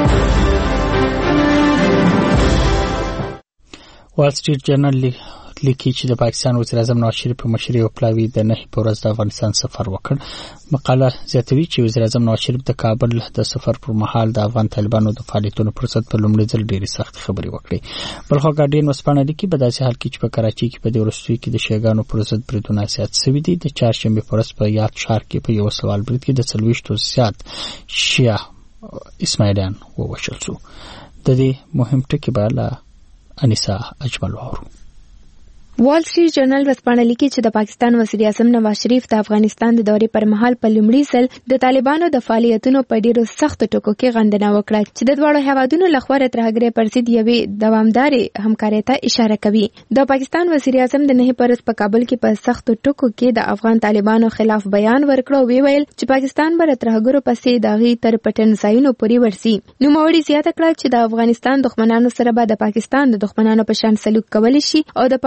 وال سټریټ جرنل لیکي چې د پاکستان وزیر اعظم نواز شریف په مشرۍ او پلاوي د نهي په ورځ د افغانستان سفر وکړ. مقاله زیاتوي چې وزیر اعظم نواز شریف د کابل د سفر پر مهال د افغان طالبانو د فعالیتونو پر ضد په لومړي ځل ډېرې سخت خبرې وکړې. بلخو ګارډین وسپانه لیکي په داسې حال کې چې په کراچۍ کې په دې وروستیو کې د شیګانو پر ضد بریدونه زیات شوي دي. د چهارشنبې په ورځ په یاد ښار کې په یو سوال برید کې د څلوېښتو زیات شیعه اسماعیلیان ووژل شو. د دې مهم ټکي به له انیسا اجمل واورو. وال سټریټ جرنل ورځپاڼه لیکي چې د پاکستان وزیر اعظم نواز شریف د افغانستان د دورې پر مهال په لومړي ځل د طالبانو د فعالیتونو په ډیرو سختو ټکو کې غندنه وکړه چې د دواړو هیوادونو لخوا د ترهګرۍ پر ضد یوې دوامدارې همکارۍ ته اشاره کوي. د پاکستان وزیر اعظم د نهي پرز په کابل کې په سختو ټکو کې د افغان طالبانو خلاف بیان ورکړ او ویل چې پاکستان به ترهګرو پسې داغي تر پټن ځایونو پورې ورسي. نو موري زیاته کړه چې د افغانستان دښمنانو سره به د پاکستان د دښمنانو په شان سلوک کولی شي او د پاکستان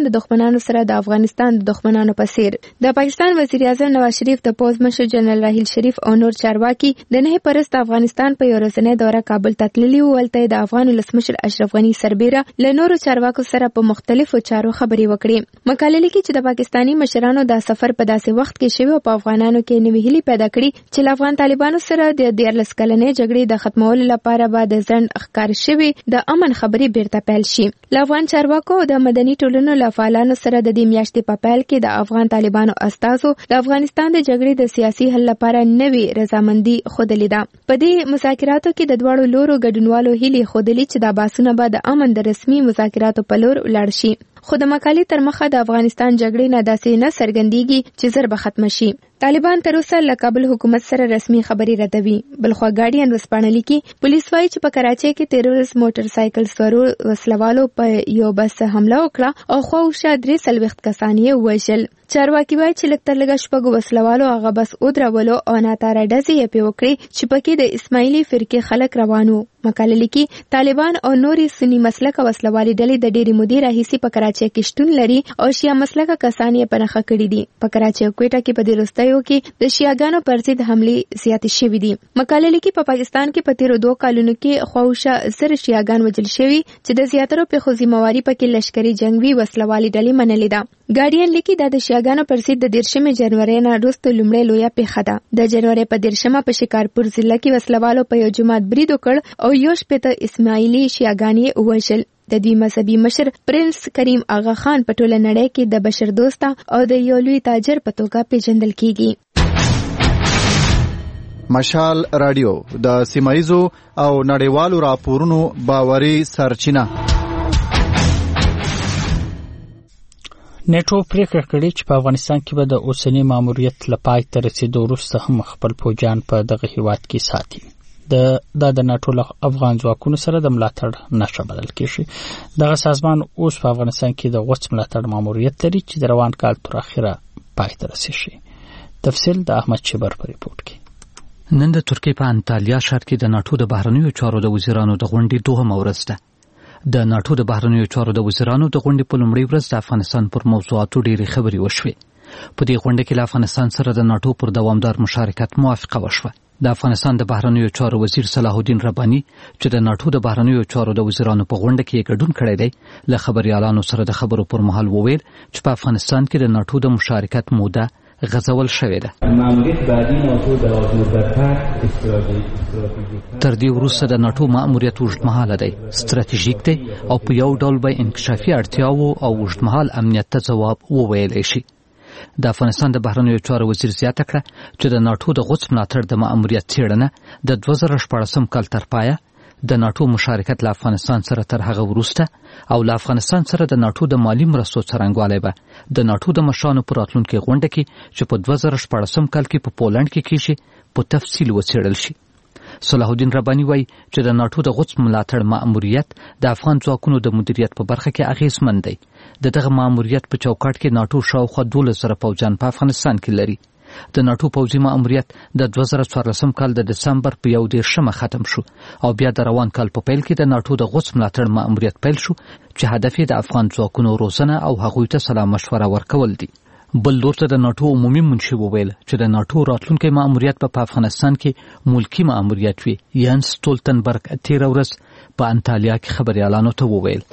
پاکستان د دښمنانو سره د افغانستان د دښمنانو په څیر. د پاکستان وزیر اعظم نواز شریف د پوز مشر جنرال راحیل شریف او نور چارواکي د نه پرست افغانستان په یو ورځنۍ دوره کابل ته تللي وو. ولته د افغان ولسمشر اشرف غني سربیره له نورو چارواکو سره په مختلفو چارو خبرې وکړې. مقاله لیکي چې د پاکستانی مشرانو دا سفر په داسې وخت کې شوی او په افغانانو کې نوې هیلې پیدا کړې چې له افغان طالبانو سره د دیارلس کلنې جګړې د ختمولو لپاره به د ځنډ ښکار شوي د امن خبرې بیرته پیل شي. له افغان چارواکو او د مدني ټولنو له فعالانو سره د دې میاشتې په پیل کې د افغان طالبانو استازو د افغانستان د جګړې د سیاسي حل لپاره نوې رضامندي ښودلې ده. په دې مذاکراتو کې د دواړو لورو ګډونوالو هیلې ښودلې چې دا بحثونه به د امن د رسمي مذاکراتو په لور ولاړ شي. خو د مقالې تر مخه د افغانستان جګړې نه داسې نه څرګندېږي چې ژر به ختمه شي. طالبان تر اوسه له کابل حکومت سره رسمي خبرې ردوي. بلخوا ګارډین ورځپاڼه لیکي پولیس وایي چې په کراچۍ کې تیر ورځ موټر سایکل سوارو وسلوالو په یو بس حمله وکړه او خواوشا درې څلوېښت کسان یې ووژل. چارواکي وایي چې لږ تر لږه شپږو وسلوالو هغه بس ودرولو او ناتاره ډزې یې پرې وکړې چې پکې د اسماعیلي فرقې خلک روان وو. مقاله لیکي طالبان او نورې سني مسلکه وسلوالې ډلې د ډېرې مودې راهیسې په کراچۍ کې شتون لري او شیعه مسلکه کسان یې په نښه کړي دي. په کراچۍ او کویټه کې په دې وروستیو کې د شیعاګانو پر ضد حملې زیاتې شوې دي. مقاله لیکي په پاکستان کې په تیرو دوه کالونو کې خواوشا زر شیعاګان وژل شوي چې د زیاترو پیښو ذمهواري پکې لښکري جنګي وسلوالې ډلې منلې ده. ګارډین لیکي دا د شیعاګانو پر ضد د دېرشمې جنورۍ نه وروسته لومړۍ لویه پیښه ده. د جنورۍ په دېرشمه په شکارپور ضلع کې وسلوالو په یو جومات برید وکړ او یو شپېته اسماعیلي شیعاګان یې ووژل. د دوی مذهبي مشر پرنس کریم آغا خان په ټوله نړۍ کې د بشر دوسته او د یو لوی تاجر په توګه پیژندل کیږي. مشال رادیو د سیمایزو او نړیوالو راپورونو باوري سرچینه. نیټو پریکړه کړې چې په افغانستان کې به د اوسنی ماموریت لپاره تر رسیدو وروسته هم خپل فوجان په دغه هیواد کې ساتي. د د ناتو افغان ځواکونو سره د ملاتړ نشه بدل کیږي. دغه سازمان اوس په افغانستان کې د غوڅ ملاتړ ماموریت لري چې د روان کال تر اخره پای ته رسیږي. تفصیل د احمد شبر په ریپورت کې. نن د ترکیې په انټالیا ښار کې د ناتو د بهرنیو چارو د وزیرانو د غونډې دوهمه ورځ ده. د ناتو د بهرنیو چارو د وزیرانو د غونډې په لومړۍ ورځ د افغانستان پر موضوعاتو ډېرې خبرې وشوې. په دې غونډه کې له افغانستان سره د ناتو پر دوامدار مشارکت موافقه وشوه. د افغانستان د بهرنیو چارو وزیر صلاح الدین رباني چې د ناتو د بهرنیو چارو د وزیرانو په غونډه کې ګډون کړی دی له خبريالانو سره د خبرو پر مهال وویل چې په افغانستان کې د ناتو د مشارکت موده غځول شوې ده. ماموریت بعدی موضوع د اوزمودتر استراتیژي تر دې وروسته د ناتو ماموریت اوږدمهاله دی، ستراتیژیک دی او په یو ډول به انکشافي اړتیاوو او اوږدمهال امنیت ته ځواب وویلی شي. د افغانستان د بهرنیو چارو وزیر زیاته کړه چې د ناتو د غوڅ ملاتړ د ماموریت څېړنه د دوه زره شپاړسم کال تر پایه د ناتو مشارکت له افغانستان سره تر هغه وروسته او له افغانستان سره د ناتو د مالی مرستو څرنګوالی به د ناتو د مشرانو په راتلونکي غونډه کې چې په دوه زره شپاړسم کال کې په پولنډ کې کیږي په تفصیل وڅېړل شي. صلاح الدین رباني وایي چې د ناتو د غوڅ ملاتړ ماموریت د افغان ځواکونو د مدیریت په برخه کې اغیزمن دی. د دغه ماموریت په چوکاټ کې ناتو شاوخوا دولس زره پوځیان په افغانستان کې لري. د ناتو پوځي ماموریت د دوه زره څوارلسم کال د دسمبر په یو دېرشمه ختم شو او بیا د روان کال په پیل کې د ناتو د غوڅ ملاتړ ماموریت پیل شو چې هدف یې د افغان ځواکونو روزنه او هغوی ته سلا مشوره ورکول دي. بل لور ته د ناتو عمومي منشي وویل چې د ناتو راتلونکی ماموریت په افغانستان کې ملکی ماموریت وي. یانس ستولتنبرګ تېره ورځ په انټالیا کې خبريالانو ته وویل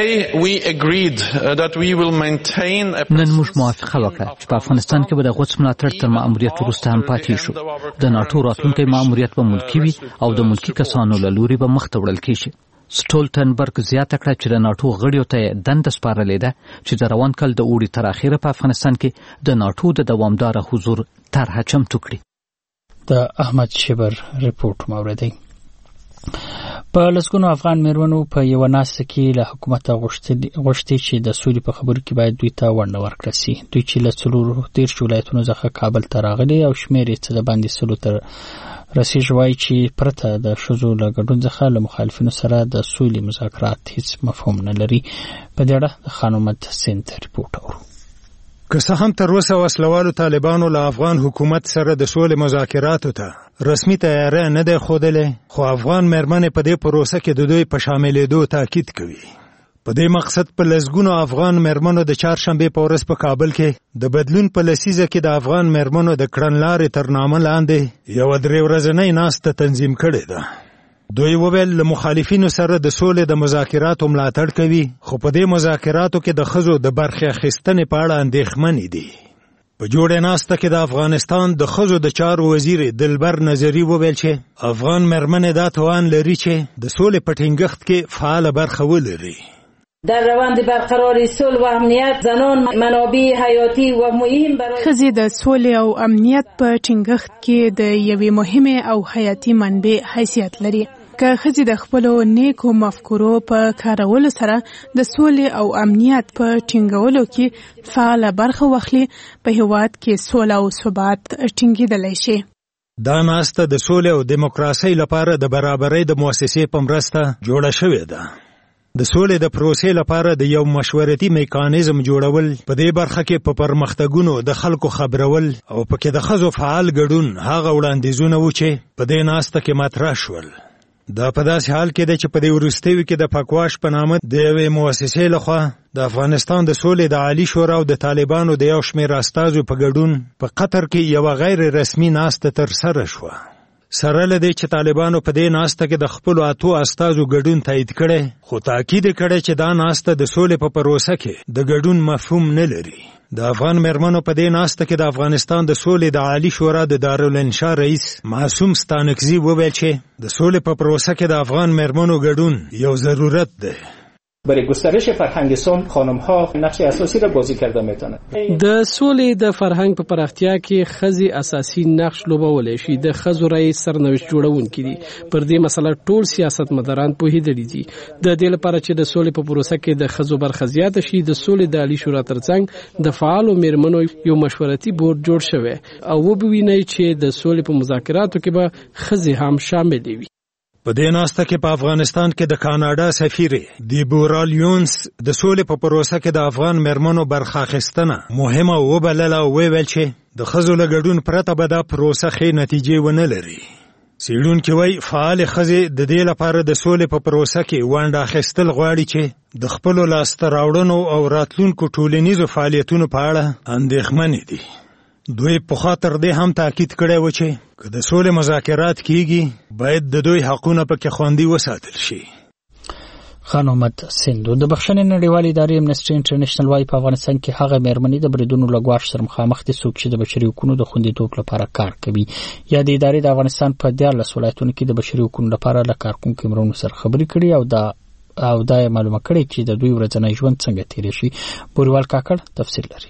نن موږ موافقه وکړه چې په افغانستان کې به د غوڅ ملاتړ تر ماموریت وروسته هم پاتې شو. د ناتو راتلونکی ماموریت به ملکی وي او د ملکی کسانو له لوري به مخ ته وړل کېږي. سټولټنبرګ زیاته کړه چې د ناتو غړیو ته دنده سپارلې ده چې د روان کال د اوړي تر اخره په افغانستان کې د ناتو د دوامدار حضور طرحه چمتو کړي. د احمد شبر ریپورت موردی. په لسګونو افغان میرمنو په یو ناسته کې له حکومت غوښتي چې د سولې په خبرو کې باید دوی ته ونډه ورکړل شي. دوی چې له څلورو دېرش ولایتونو څخه کابل ته راغلي او شمېر یې څه د باندې سلو تر رسیږي وایي چې پرته د ښځو له ګډون څخه له مخالفینو سره د سولې مذاکرات هیڅ مفهوم نه لري. په دې اړه د خان محمد حسین ته ریپورټ اورو. که څه هم تر اوسه وسلوالو طالبانو له افغان حکومت سره د سولې مذاکراتو ته رسمي تیاری نه دی ښودلی، خو افغان میرمنې په دې پروسه کې د دوی په شاملېدو تاکید کوي. په دې مقصد په لسګونو افغان مېرمنو د چهارشنبې په ورځ په کابل کې د بدلون په لسیزه کې د افغان مېرمنو د کړنلارې تر نامه لاندې یوه درې ورځنۍ ناسته تنظیم کړې ده. دوی وویل له مخالفینو سره د سولې د مذاکراتو ملاتړ کوي، خو په دې مذاکراتو کې د ښځو د برخې اخیستنې په اړه اندېښمنې دي. په جوړه ناسته کې د افغانستان د ښځو د چارو وزیر دلبر نظری وویل چې افغان مېرمنې دا توان لري چې د سولې په ټینګښت کې فعاله برخه ولري. در روند برقراری صلح و امنیت زنان منابع حیاتی و مهم برای ښځې د سولې او امنیت په ټینګښت کې د یوې مهمې او حیاتي منبع حیثیت لري. که ښځې د خپلو نیکو مفکورو په کارولو سره د سولې او امنیت په ټینګولو کې فعاله برخه واخلي، په هېواد کې سوله او ثبات ټینګېدلی شي. دا ناسته د سولې او دیموکراسۍ لپاره د برابرۍ د مؤسسې په مرسته جوړه شوې ده. د سولې د پروسې لپاره د یو مشورتي میکانیزم جوړول، په دې برخه کې په پرمختګونو د خلکو خبرول او پکې د ښځو فعال ګډون هغه وړاندیزونه وو چې په دې ناسته کې مطرح شول. دا په داسې حال کې ده چې په دې وروستیو کې د پکواش په نامه د یوې مؤسسې لخوا د افغانستان د سولې د عالي شورا او د طالبانو د یو شمېر استازو په ګډون په قطر کې یوه غیر رسمي ناسته ترسره شوه. سره له دې چې طالبانو په دې ناسته کې د خپلو اتو استازو ګډون تایید کړی، خو تاکید کړی چې دا ناسته د سولې په پروسه کې د ګډون مفهوم نه لري. د افغان مېرمنو په دې ناسته کې د افغانستان د سولې د عالي شورا د دارالانشا رئیس معصوم ستانکزي وویل چې د سولې په پروسه کې د افغان مېرمنو ګډون یو ضرورت دی. برای گسترش فرهنگ صلح خانم‌ها نقش اساسی را بازی کرده میتونند. د سولې د فرهنګ په پراختیا کې ښځې اساسي نقش لوبولی شي. د ښځو رایې سرنوشت جوړونکي دي. پر دې مسله ټول سیاستمداران پوهېدلي دي. د دې لپاره چې د سولې په پروسه کې د ښځو برخه زیاته شي، د سولې د عالي شورا ترڅنګ د فعالو مېرمنو یو مشورتي بورډ جوړ شوی او وبوینئ چې د سولې په مذاکراتو کې به ښځې هم شاملې وي. په دې ناسته کې په افغانستان کې د کاناډا سفیر دیبورا لیونس د سولې په پروسه کې د افغان مېرمنو برخه اخیستنه مهمه وبلله او وویل چې د ښځو له ګډون پرته به دا پروسه ښې نتیجې ونه لري. څېړونکي وایي فعالې ښځې د دې لپاره د سولې په پروسه کې ونډه اخیستل غواړي چې د خپلو لاسته راوړنو او راتلونکو ټولنیزو فعالیتونو په اړه اندېښمنې دي. دوی په خاطر دې هم تاکید کړی و چې که د سولې مذاکرات کیږي باید د دوی حقونه پکې خوندي وساتل شي. خان محمد سندو د بخښنې نړیوالې ادارې امنسټي انټرنیشنل وايي په افغانستان کې هغه مېرمنې د بریدونو له ګواښ سره مخامخ دي څوک چې د بشري حقوقو د خوندیتوب لپاره کار کوي. یا د ادارې د افغانستان په دیارلس ولایتونو کې د بشري حقوقو لپاره له کارکونکو مرونو سره خبرې کړي او دا او دا معلومه کړي چې د دوی ورځنی ژوند څنګه تیر شي. بوریوال کاکړ تفصیل لري.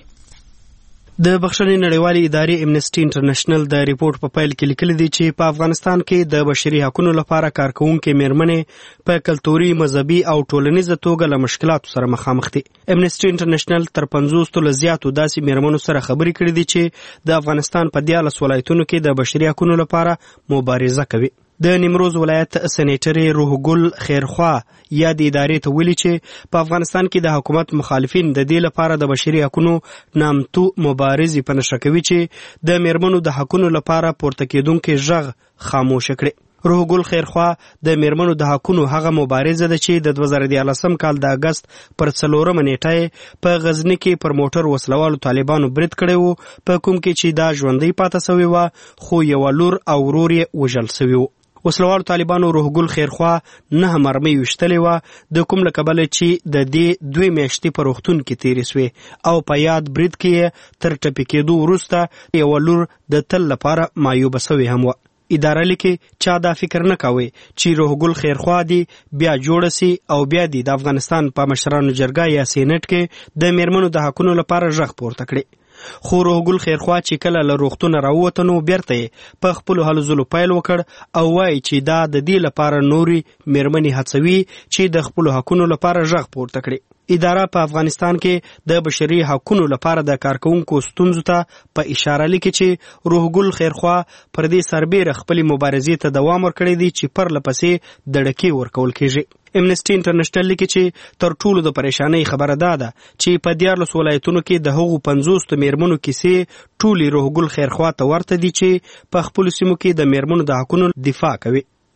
د بخښنې نړیوالې ادارې امنسټي انټرنیشنل د ریپورت په پیل کې لیکلي دي چې په افغانستان کې د بشري حقوقو لپاره کارکونکو مېرمنې په کلتوري، مذهبي او ټولنیزه توګه له مشکلاتو سره مخامخ دي. امنسټي انټرنیشنل تر پنځوس له زیاتو داسې مېرمنو سره خبرې کړې دي چې د افغانستان په دیارلس ولایتونو کې د بشري حقوقو لپاره مبارزه کوي. د نیمروز ولایت سېنیټري روحګل خیرخوا یا د ادارې ته ویلي چې په افغانستان کې د حکومت مخالفین د دې لپاره د بشري حقوقو نامتو مبارزې په نښه کوي چې د مېرمنو د حقوقو لپاره پورته کېدونکي غږ خاموش کړي. روحګل خیرخوا د مېرمنو د حقوقو هغه مبارزه ده چې د دوه زره دیارلسم کال د اګست پر څلورمه نیټه په غزني کې پر موټر وسلوالو طالبانو برید کړی وو، په کوم کې چې دا ژوندۍ پاتې سوې وه خو یوه لور او ورور یې وژل سوي وو. وسلوالو طالبانو روحګل خیرخوا نه مرمۍ ویشتلې وه د کوم له کبله چې د دې دوې میاشتې په روغتون کې تېرې سوې او په یاد برید کې تر ټپي کېدو وروسته یوه لور د تل لپاره معیوبه سوې هم وه. اداره لیکي چا دا فکر نه کوي چې روحګل خیرخوا دی بیا جوړه سي او بیا دی د افغانستان په مشرانو جرګه یا سینټ کې د مېرمنو د حقوقو لپاره غږ پورته کړي. خو روحګل خیرخوا چې کله له روغتونه راووته نو بیرته په خپلو هلو ځلو پیل وکړ او وایي چې دا د دې لپاره نورې مېرمنې هڅوي چې د خپلو حقونو لپاره غږ پورته کړي. اداره په افغانستان کې د بشري حقوقو لپاره د کارکونکو ستونزو ته په اشاره لیکي چې روحګل خیرخوا پر دې سربیره خپلې مبارزې ته دوام ورکړی دی چې پرله پسې دړکې ورکول کېږي. امنسټي انټرنیشنل لیکي چې تر ټولو د پریشانۍ خبره دا ده چې په دیارلس ولایتونو کې د هغو پنځوسو مېرمنو کیسې ټولې روحګل خیرخوا ته ورته دي چې په خپلو سیمو کې د مېرمنو د حقونو دفاع کوي.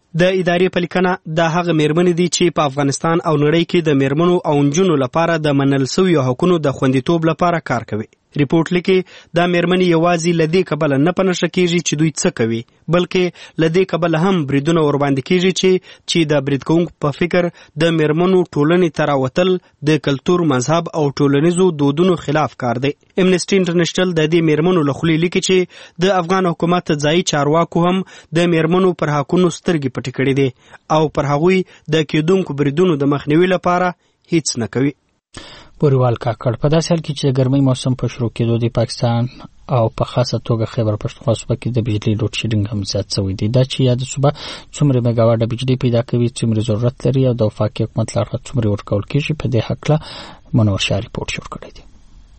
د ادارې په لیکنه دا هغه میرمنې دي چې په افغانستان او نړۍ کې د میرمنو او نجونو لپاره د منل شویو حقونو د خوندیتوب لپاره کار کوي. ریپورت لیکي دا میرمنې یوازې له دې کبله نه په نښه کېږي چې دوی څه کوي، بلکې له دې کبله هم بریدونه ورباندې کېږي چې چې د برید کوونکو په فکر د میرمنو ټولنې ته راوتل د کلتور، مذهب او ټولنیزو دودونو خلاف کار دی. امنسټي انټرنیشنل د دې میرمنو له خولې لیکي چې د افغان حکومت ځایي چارواکو هم د میرمنو پر حقونو سترګې پټې کړې دي او پر هغوی د کېدونکو بریدونو د مخنیوي لپاره هیڅ نه کوي. بوریوال کاکړ په داسې حال کې چې د ګرمۍ موسم په شروع کېدو د پاکستان او په خاصه توګه خیبر پښتونخوا صوبه کې د بجلی لوډ شیډینګ هم زیات شوی دی. دا چې یاد صوبه څومره میګاواټ بجلی پیدا کوي، څومره ضرورت لري او د وفاقي حکومت لپاره څومره ورکول کېږي، په دې حق منور شاه ریپورت جوړ کړی دی.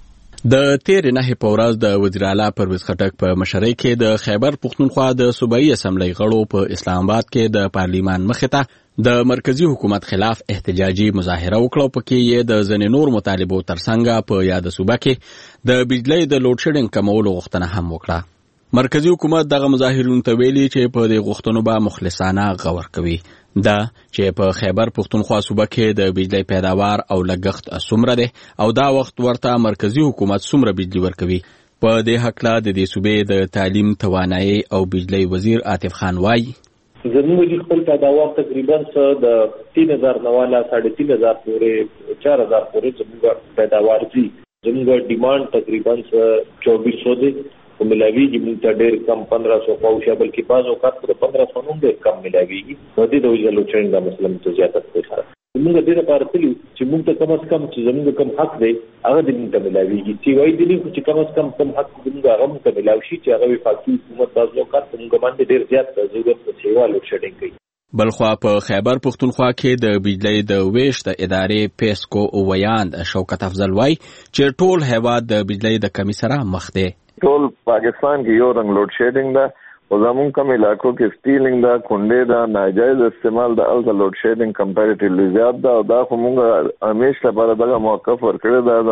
د تیرې نهې په ورځ د وزیر اعلی پرویز خټک په مشرۍ کې د خیبر پښتونخوا د صوبایي اسمبلی غړو په اسلام آباد کې د پارلیمان مخې ته د مرکزی حکومت خلاف احتجاجي مظاهره وکړه، په کې یې د ځینې نور مطالبو ترڅنګ په یاد صوبه کې د بجلی د لوډ شیډینګ کمولو غوښتنه هم وکړه. مرکزی حکومت دغه مظاهرونو ته ویلي چې په دې غوښتنو به مخلصانه غور کوي. دا چې په خیبر پښتونخوا صوبه کې د بجلی پیداوار او لګښت څومره دی او دا وخت ورته مرکزی حکومت څومره بجلی ورکوي. په دې هکله د دې صوبې د تعلیم، توانایي او بجلی وزیر عاطف خان وایي زموږ د خپل پیداوار تقریبا څه د تین هزار نواله ساڑھے تین هزار پورې چار هزار پورې زموږ پیداوار دي. زموږ ډیمانډ تقریبا څه چوبیس سو دی او ملاویږي موږ ته ډېر کم پندرہ سو پاوشه، بلکې بعض اوقات په پندرہ سو هم ډېر کم ملاویږي. نو دې د وجه لوټینګ دا مسله ته زیاتت کوي. موږ دې لپاره تلو چې موږ ته کم از کم چې زموږ کم حق دی هغه دې موږ ته ملاویږي، چې وایي دې چې کم از کم کم حق موږ هغه موږ ته ملاوي شي چې هغه وفاقي حکومت بعض اوقات موږ باندې ډېر زیات ضرورت په سیوا لوډ شیډینګ کوي. بلخوا په خیبر پښتونخوا کې د بجلی د ویش د ادارې پیسکو ویاند شوکت افضل وای چې ټول هیواد د بجلی د کمی سره مخ دی. ټول پاکستان کې یو رنګ لوډ شیډینګ ده او زموږ کوم علاقو کې سټیلینګ ده، کونډې ده، ناجایز استعمال د الته لوډ شیډینګ کمپیریټیولی زیات ده او دا خو موږ همیش لپاره دغه موقف ورکړی ده.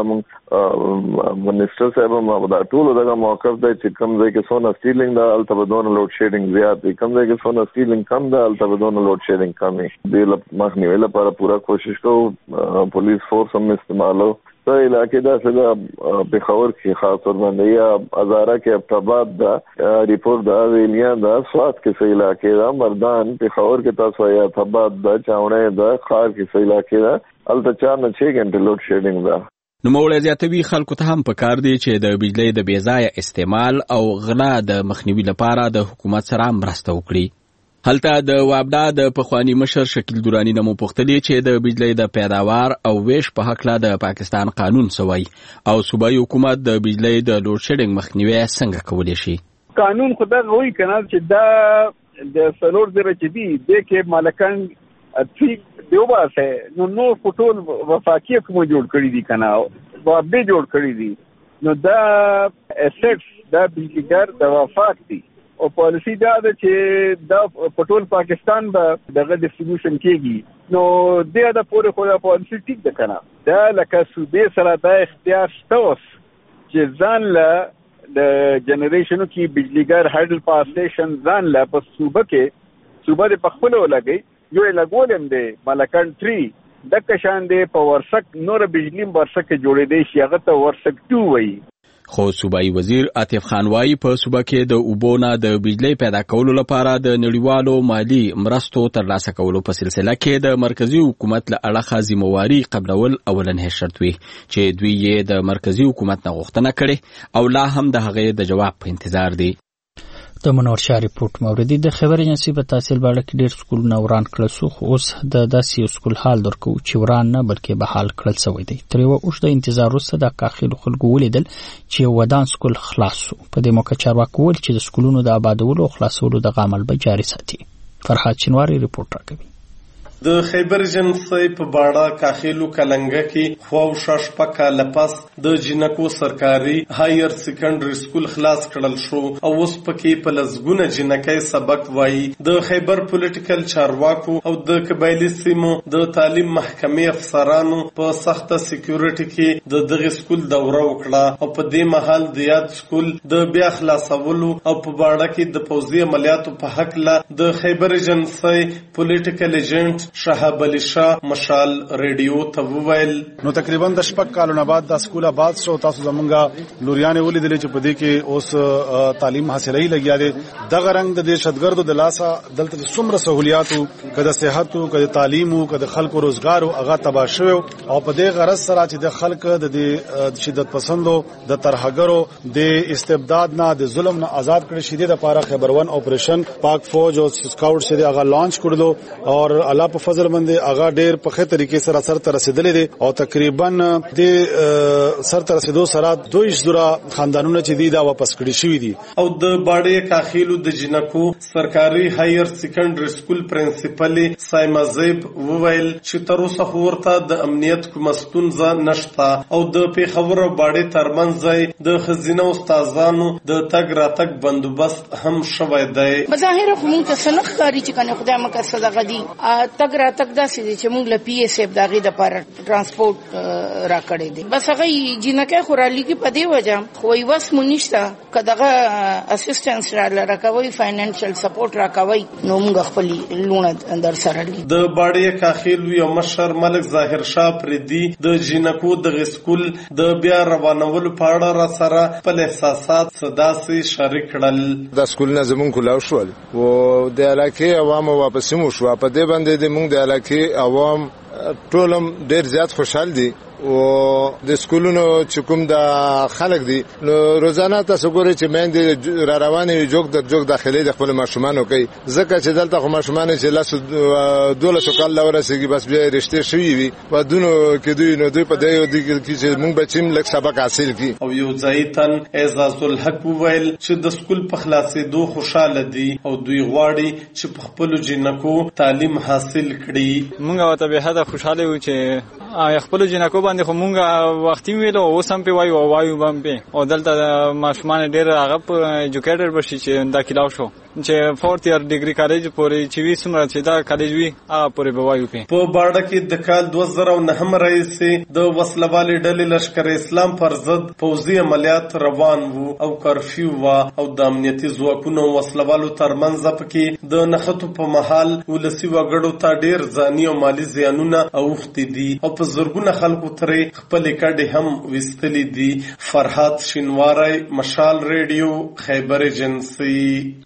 زموږ منسټر صاحب هم دا ټول دغه موقف دی چې کوم ځای کې څونه سټیلینګ ده الته به دونه لوډ شیډینګ زیات وي، کوم ځای کې څونه سټیلینګ کم ده الته به دونه لوډ شیډینګ کم وي. دې مخنیوي لپاره پوره کوشش کوو، پولیس فورس هم استعمالو. تو علاقې دا څنګه پېښور کې خاص طور باندې یا هزاره کې ابټاباد دا ریپورت دا ویلیا دا سوات کې څه علاقې دا مردان پېښور کې تاسو یا ابټاباد دا چاوڼې دا خار کې څه علاقې دا الته چار نه چھ غنټه لوډ شیډینګ دا. نوموړی زیاتوي خلکو ته هم پکار دی چې د بجلی د بېځایه استعمال او غلا د مخنیوي لپاره د حکومت سره مرسته وکړي. هلته د وابدا د پخوانی مشر شکیل دورانی نمو پوښتلې چې د بجلی د پیداوار او ویش په حق لا د پاکستان قانون سوی او صوبایي حکومت د بجلی د لوډ شیډینګ مخنیوي څنګه کولی شي. قانون خدا وایي کنه چې دا د سلور زره چې دی د کې مالکان اتی دیوباسه نو نو ټول وفاقي حکومت جوړ کړی دي کنه وابدا جوړ کړی دي نو دا اسټس دا بجلیګر د وفاق دي او پالیسی دا ده چې دا پټول پاکستان به دغه ډیسټریبیوشن کېږي. نو دا د پوره خو د پالیسی ټیک ده کنه دا لکه صوبې سره دا اختیار شته اوس چې ځان له د جنریشنو کې بجلیګر هایډل پاور سټیشن ځان له په صوبه کې صوبه د پخپلو لګي یو لګولم دی ملکان تری د کشان دی په ورسک نور بجلی ورسک جوړې دی شي هغه ته ورسک ټو وایي. خو صوبایي وزیر عاطف خان وایي په صوبه کې د اوبو نه د بجلی پیدا کولو لپاره د نړیوالو مالی مرستو ترلاسه کولو په سلسله کې د مرکزی حکومت له اړخه ذمہواري قبلول اولنی شرط وي چې دوی یې د مرکزی حکومت نه غوښتنه کړې او لا هم د هغې د جواب په انتظار دي. د منور شاه ریپورت موردی د خبر ایجنسی په تحصیل باندې کې ډېر سکولونه وران کړل سو خو اوس د داسې یو سکول حال درکو چې وران نه بلکې به حال کړل شوی دی. تر یو اوږده انتظار وروسته د کاخیلو خلکو ولیدل چې ودان سکول خلاص شو. په دې موقع چارواکو وویل چې د سکولونو د آبادولو او خلاصولو دغه عمل به جاري ساتي. فرحات چنواری ریپورت راکوي. د خیبر جنسي په باړه کاخیلو کلنګه کې خو شش پکا لپس د جنکو سرکاري هایر سیکنډري سکول خلاص کړل شو او اوس پکې په لزګونه جنکۍ سبق وایي. د خیبر پولیټیکل چارواکو او د قبایلی سیمو د تعلیم محکمې افسرانو په سخته سکیورټي کې د دغه سکول دوره وکړه او په دې مهال د یاد سکول د بیا خلاصولو او په باړه کې د پوځي عملیاتو په حق له د خیبر جنسي پولیټیکل ایجنټ شهاب علي شاه مشال ریډیو ته وویل نو تقریبا د شپږ کالونو بعد د سکول آباد شو. تاسو زمونږه لوریانې ولیدلې چې په دې کې اوس تعلیم حاصلې لګیا دي. دغه رنګ د دهشتګردو د لاسه دلته څومره سہولیاتو کده صحت او کده تعلیم او کده خلکو روزګار او هغه تباہ شو او په دې غرض سره چې د خلک د شدت پسندو د ترهګرو د استبداد نه د ظلم نه آزاد کړي شي د لپاره خیبر ون اپریشن پاک فوج او سکاوټ چې هغه لانچ کړلو او الله په فضل باندې هغه ډېر په ښه طریقې سره سر ته رسیدلې دي او تقریبا د سر ته رسیدو سره دوه زره خاندانونه چې دي دا واپس کړي شوی دي. او د باړې کاخیلو د جنکو سرکاري هایر سیکنډري سکول پرنسپل سایما زیب وویل چې تر اوسه ورته د امنیت کوم ستونزه نشته او د پیښور او باړې ترمنځ د خزینه استادانو د تګ راتګ بندوبست هم شوی دی. بظاهر خو موږ ته سنخ کاری چې کنه خدای مکه صدقه دي تګ راتګ داسې دي چې موږ له پی ایس اف دغه د پر ترانسپورت را کړی دي. بس هغه جنکه خورالي کې پدې وجه خو یوس مونږه کداغه اسسټنس را لراکوي فاینانشل سپورټ راکوي نو موږ خپل لونه در سره لري. د باړې کاخیل یو مشر ملک ظاهر شاه پردي د جنکو د سکول د بیا روانولو په اړه را سره خپل احساسات صداسي شریک کړل. د سکول نه زمون کولاو شول او د علاقې عوام واپس مو شو په دې باندې د موږ د علاقې عوام ټولم ډېر زیات خوشحال دي او د سکولونو چې کوم د خلک دي نو روزانه تاسو ګورئ چې مېندې را روانې جوګ د جوګ داخلي د خپل ماشومان کوي ځکه چې دلته خو ماشومان چې لاس دولس کال لا ورسېږي بس بیا رښتې شوي وي ودونو کې دوی نو دوی په دې دي چې موږ بچیم لږ سبق حاصل کی. او یو ځایتن اعزاز الحق وویل چې د سکول په خلاصېدو خوشاله دي او دوی غواړي چې په خپل جنکو تعلیم حاصل کړي. موږ ته به هدا خوشاله یو چې خپل جنکو باندې خو مونږه وختي ویلو اوس هم په وایو وایو باندې او دلته ماشومان ډېر هغه ایجوکیټډ بشي چې دا کلاو شو چې فورث ایئر ډیګري کالج پورې چې وی سمره چې دا کالج وی هغه پورې به وایو په په باړه کې د کال دوه زره نهم راځي د وسلوالې ډلې لشکر اسلام پر ضد پوځي عملیات روان وو او کرفیو وا او د امنیتي ځواکونو وسلوالو ترمنځ پکې د نخښتو په محل ولسی وګړو ته ډېر ځاني او مالی زیانونه اوختي دي او په زرګونه خلکو ترې خپل کډې هم وستلې دي. فرحات شینواری مشال ریډیو خیبر ایجنسی.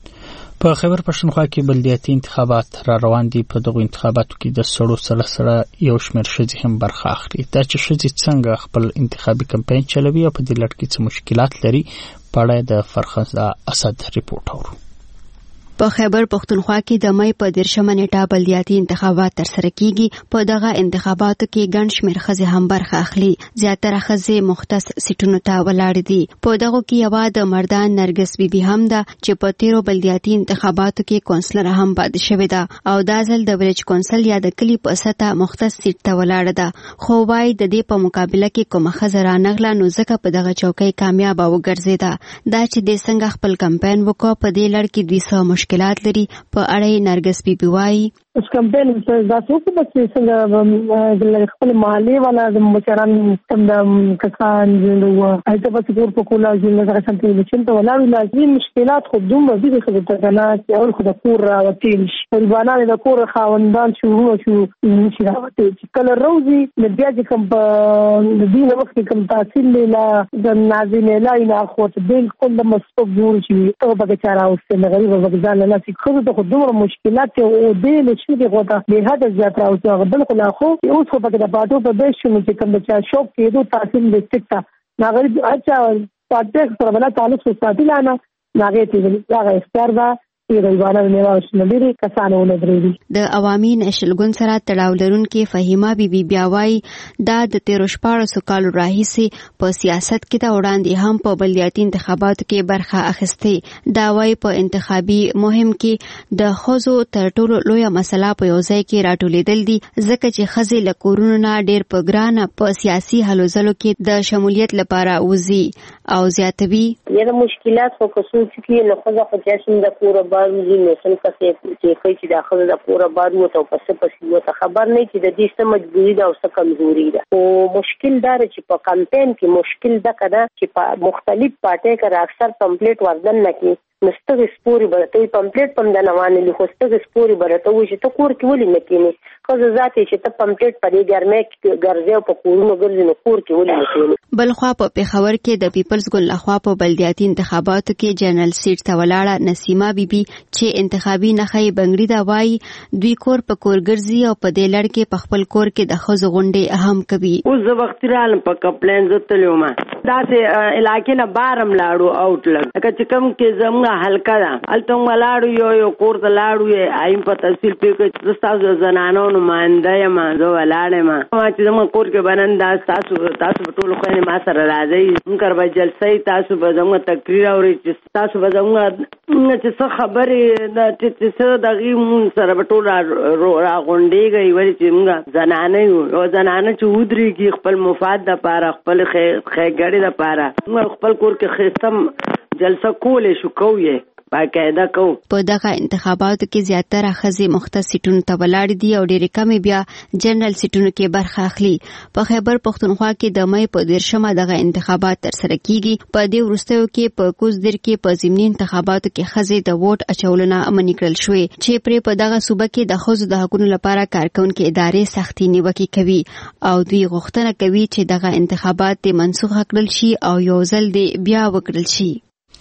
په خیبر پښتونخوا کې بلدیاتي انتخابات را روان دي. په دغو انتخاباتو کې د سړو سره سره یو شمېر ښځې هم برخه اخلي. دا چې ښځې څنګه خپل انتخابي کمپاین چلوي او په دې لړ کې څه مشکلات لري په اړه د فرخنده اسد ریپورت اورو. په خیبر پښتونخوا کې د مې په دیرشمه نیټه بلدیاتي انتخابات ترسره کیږي. په دغه انتخاباتو کې ګڼ شمېر ښځې هم برخه اخلي. زیاتره ښځې مختص سیټونو ته ولاړې دي. په دغو کې یوه د مردان نرګس بیبي هم ده چې په تیرو بلدیاتي انتخاباتو کې کونسلر هم پاتې شوې ده او دا ځل د ویلج کونسل یا د کلي په سطحه مختص سیټ ته ولاړه ده. خو وايي د دې په مقابله کې کومه ښځه رانغله نو ځکه په دغه چوکۍ کامیابه وګرځېده. دا چې دې څنګه خپل کمپاین وکړ په دې لړ کې دوی څه مشکلات لري په اړه نرګس بیبي وايي. اس کمپین دا څه په څنګه د خپل محلي والا د مشران تم د کسان جوړو ایته په څور په کولا جوړ نه څنګه چې چې ولاړو لازمي مشکلات خو دومره دي چې د تکنات او خو د کور راوتیل شي بانانه د کور خاوندان شروع شو چې راوتي کله روزي د بیا چې کوم د دې وخت کوم تحصیل لا د نازل لا نه خو ته بالکل د مسبب جوړ شي او به چاره اوسه غریب وګزال نه چې خو د دومره مشکلات او دې چې دغه به هدا زیات راوځي بل خو لا خو اوس خو په د پاتو په بیس شنو چې کوم د چا شوق کېدو تحصیل لیکتا ناغریب اچھا پاتې سره بل تعلق ساتي لانا ناغې ته دا اختیار دا چې غیبانه نه واوښنه ډېری کسان ولدرېږي. د عوامي نشل ګوند سره تړاو لرونکي فهیمه بیبي بیا وایي دا د تیرو شپاړسو کالو راهیسې په سیاست کې د وړاندې هم په بلدیاتي انتخاباتو کې برخه اخیستې. دا وایي په انتخابي مهم کې د ښځو تر ټولو لویه مسله په یو ځای کې راټولېدل دي ځکه چې ښځې له کورونو نه ډېر په ګرانه په سیاسي هلو ځلو کې د شمولیت لپاره وځي او زیاتوي. یعنې مشکلات خو که څوک کې نو ښځه خو چې د کوره بار وځي نو څنګه چې چې کوي چې د ښځه د کوره بار وته او پس پسې وته خبر نه چې د دې څه مجبوري ده او څه کمزوري ده. او مشکل دا چې په کمپاین کې مشکل ده کده چې په مختلف پارټي کې اکثر کمپلیټ وردن نه کوي نستغ سپوري برته پمپلیټ پم د نوانه له خوستغ سپوري برته و چې ته کور کې ولې نه کینې خو ذاتي چې ته پمپلیټ پرې ګرمه کې ګرځي او په کورونو ګرځي نو کور کې ولې نه کینې. بلخوا په پیښور کې د پیپلز ګوند لخوا په بلدیاتي انتخاباتو کې جنرال سیټ ته ولاړه نسیمه بیبي چې انتخابي نخې بنگړي دا وایي دوی کور په کور ګرځي او په دې لړ کې په خپل کور کې د خزو غونډې اهم کوي. اوس د وخت رالم په کمپلین زتلو ما داسې علاقې نه بارم لاړو اوټلګ چې کوم کې زموږ حلقه ده الته ولاړو یو یو کور ته لاړو یې ایم په تحصیل کې چې تاسو زنانو نمائنده یم زه ولاړم ما چې زموږ کور کې بننده تاسو تاسو ټول خو ما سره راځي موږ به جلسې تاسو به زموږ تقریر اوري چې تاسو به زموږ چې څه خبرې د چې څه دغه مون سره به ټول را غونډېږي ولی چې موږ زنانه یو او زنانه چې ودرېږي خپل مفاد لپاره خپل خېګړې لپاره موږ خپل کور کې خستم جلسه کولې شو کوی باقاعده کو. په دغه انتخاباتو کې زیاتره ښځې مختص سیټونو ته ولاړې دي او ډېرې کمې بیا جنرال سیټونو کې برخه اخلي. په خیبر پښتونخوا کې د مې په دېرشمه دغه انتخابات ترسره کیږي. په دې وروستیو کې په کوزدر کې په ضمني انتخاباتو کې ښځې د ووټ اچولو نه منع کړل شوې چې پرې په دغه صوبه کې د ښځو د حقونو لپاره کارکونکې ادارې سختي نیوکې کوي او دوی غوښتنه کوي چې دغه انتخابات دې منسوخ کړل شي او یو ځل دې بیا وکړل شي.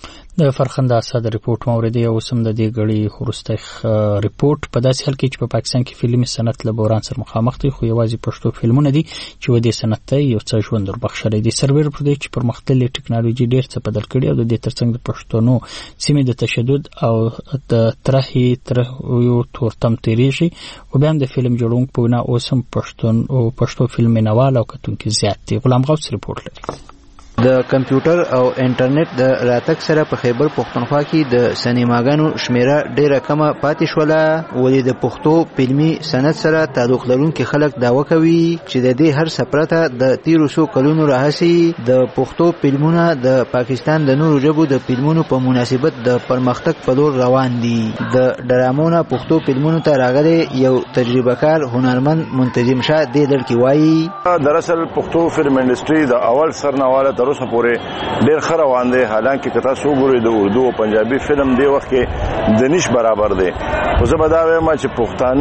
د فرخنده اسد ریپورت موردی او سم د دې غړي خورسته ریپورت په داسې حال کې چې په پا پاکستان کې فلمي صنعت له بوران سره مخامخ دي خو یوازې پښتو فلمونه دي چې و دې صنعت ته یو څه ژوند وربخښلي دي. سرور پر دې چې پرمختللي ټکنالوژي ډېر څه بدل کړي او د دې ترڅنګ د پښتونو سیمې د تشدد او د ترهې تر یو تورتم تیریږي او بیا د فلم جوړونکو په وینا اوس هم پښتون او پښتو فلم مینوال او کتونکي زیات دي. غلام غوث ریپورت لري. د کمپیوټر او انټرنیټ د راتګ سره په خیبر پښتونخوا کې د سینماګانو شمیره ډیره کمه پاتې شوله ولې د پښتو فلمي صنعت سره تعلق لرونکي خلک دعوه کوي چې د دې هر سپرته د تیرو سو کلونو راهیسې د پښتو فلمونه د پاکستان د نورو ژبو د فلمونو په مناسبت د پرمختګ په لور روان دي. د ډرامونو پښتو فلمونو ته راغلي یو تجربه کار هنرمند منتظم شاه دې لړکی وایي دراصل پښتو فلم انډستری د اول سرنواله تر اوسه پورې ډېر ښه روان دی حالانکه که تاسو وګورئ د اردو او پنجابي فلم دی وخت کې د نش برابر دی خو زه به دا وایم چې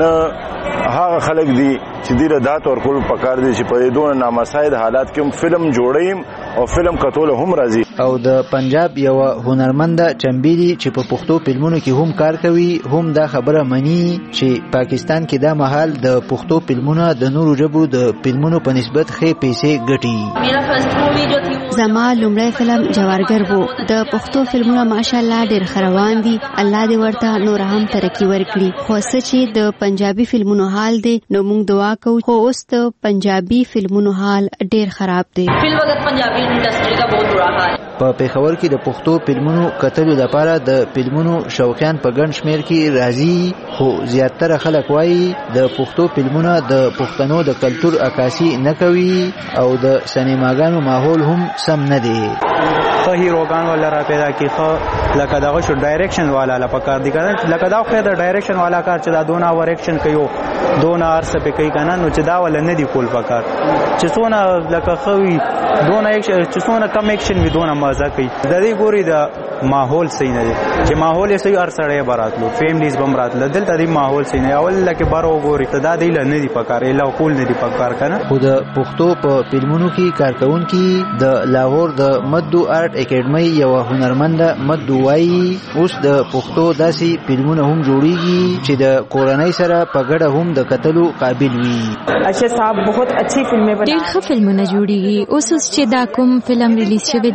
پښتانه هغه خلک دي چې دوی له دا طور کول پکار دي چې په دې دونه نامساعد حالات کې هم فلم جوړوي او فلم کتول هم راځي. او د پنجاب یو هنرمند چمبيلي چې په پښتو فلمونو کې هم کار کوي هم دا خبره مني چې پاکستان کې دا مهال د پښتو فلمونو د نورو ژبو د فلمونو په نسبت ښه پیسې ګټي. میرا فرست مووی جو تھی زما لومړی فلم جوارګر وو. د پښتو فلمونو ماشاءالله ډېر خروان دي الله دې ورته نور هم ترقی ورکړي. خو چې د پنجابي فلمونو حال دی نو موږ دعا کوو خو اوس د پنجابي فلمونو حال ډېر خراب دی. فل وخت پنجابي انډستری کا بہت برا حال. په پیښور کې د پښتو فلمونو کتلو لپاره د فلمونو شوقیان په ګڼ شمېر کې راځي خو زیاتره خلک وایي د پښتو فلمونه د پښتنو د کلتور عکاسي نه کوي او د سینماګانو ماحول هم سم نه دی. خو هیروګان ولا را پیدا کی خو لکه دغه شو ډایرکشن والا لا پکار دی کنه لکه دا خو د ډایرکشن والا کار چې دا دونه ور اکشن کوي دونه ارسه په کوي کنه نو چې دا ول نه دی کول پکار چې څونه لکه خوي دونه اکشن چې څونه کم اکشن وي دونه مزه کوي. د دې ګوري د ماحول صحیح نه دی چې ماحول یې صحیح ارسړې براتلو فیملیز بم راتل دلته دی ماحول صحیح نه اول لکه بارو ګوري ته دا دی نه دی پکار اله کول نه دی پکار کنه. خو د پښتو په فلمونو کې کارکونکي د لاهور د مدو آرټ اکیډمي یو هنرمند مدو وایي اوس د پښتو داسې فلمونه هم جوړیږي چې د کورنۍ سره په ګډه هم د کتلو قابل وي. ارشد صاحب بہت اچھی فلمیں بنا ډېر ښه فلمونه جوړیږي اوس چې دا کوم فلم ریلیز شوی دی دا یو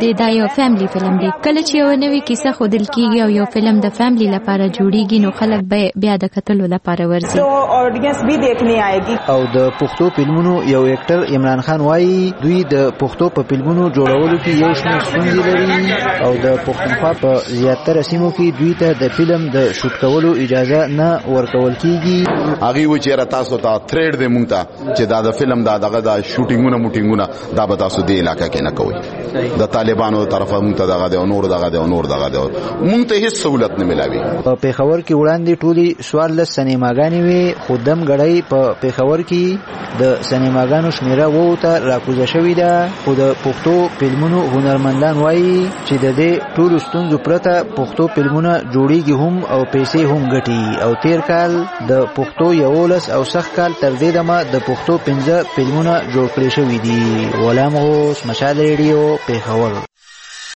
یو فیملی فلم دی. کله چې یو نوې کیسه خودل کیږي او یو فلم د فیملی لپاره جوړیږي نو خلک به بیا د کتلو لپاره ورځي. تو اډینس به دیکھنے آئے گی. او د پښتو فلمونو یو اکټر عمران خان وایي دوی د پښتو په فلمونو جوړولو کې یو شمېر ستونزې لري او د پښتونخوا په زیاتره سیمو کې دوی ته د فلم د شوټ کولو اجازه نه ورکول کیږي. هغه و چې تاسو ته تھریډ دې مونږ ته چې دا د فلم دا دغه د شوټینګونو موټینګونه دا به تاسو دې علاقې کې نه کوي. د طالبانو طرفه مونږ ته دغه د نور دغه د نور دغه د مونږ ته هیڅ سہولت نه ملاوي. په پیښور کې وړاندې ټولي سوال له سینماګانې وي خو دم غړی په پیښور کې د سینماګانو شمیره وو ته راکوزه شوې ده. خو د پښتو فلمونو هنرمندان وایي چې د دې ټولو ستونزو پرته پښتو فلمونه جوړیږي هم او پیسې هم ګټي. او تیر کال د پښتو یولس او سخت کال تر دې دمه د پښتو پنځه فلمونه جوړ کړي شوي دي. غلام غوث، مشال ریډیو، پیښور.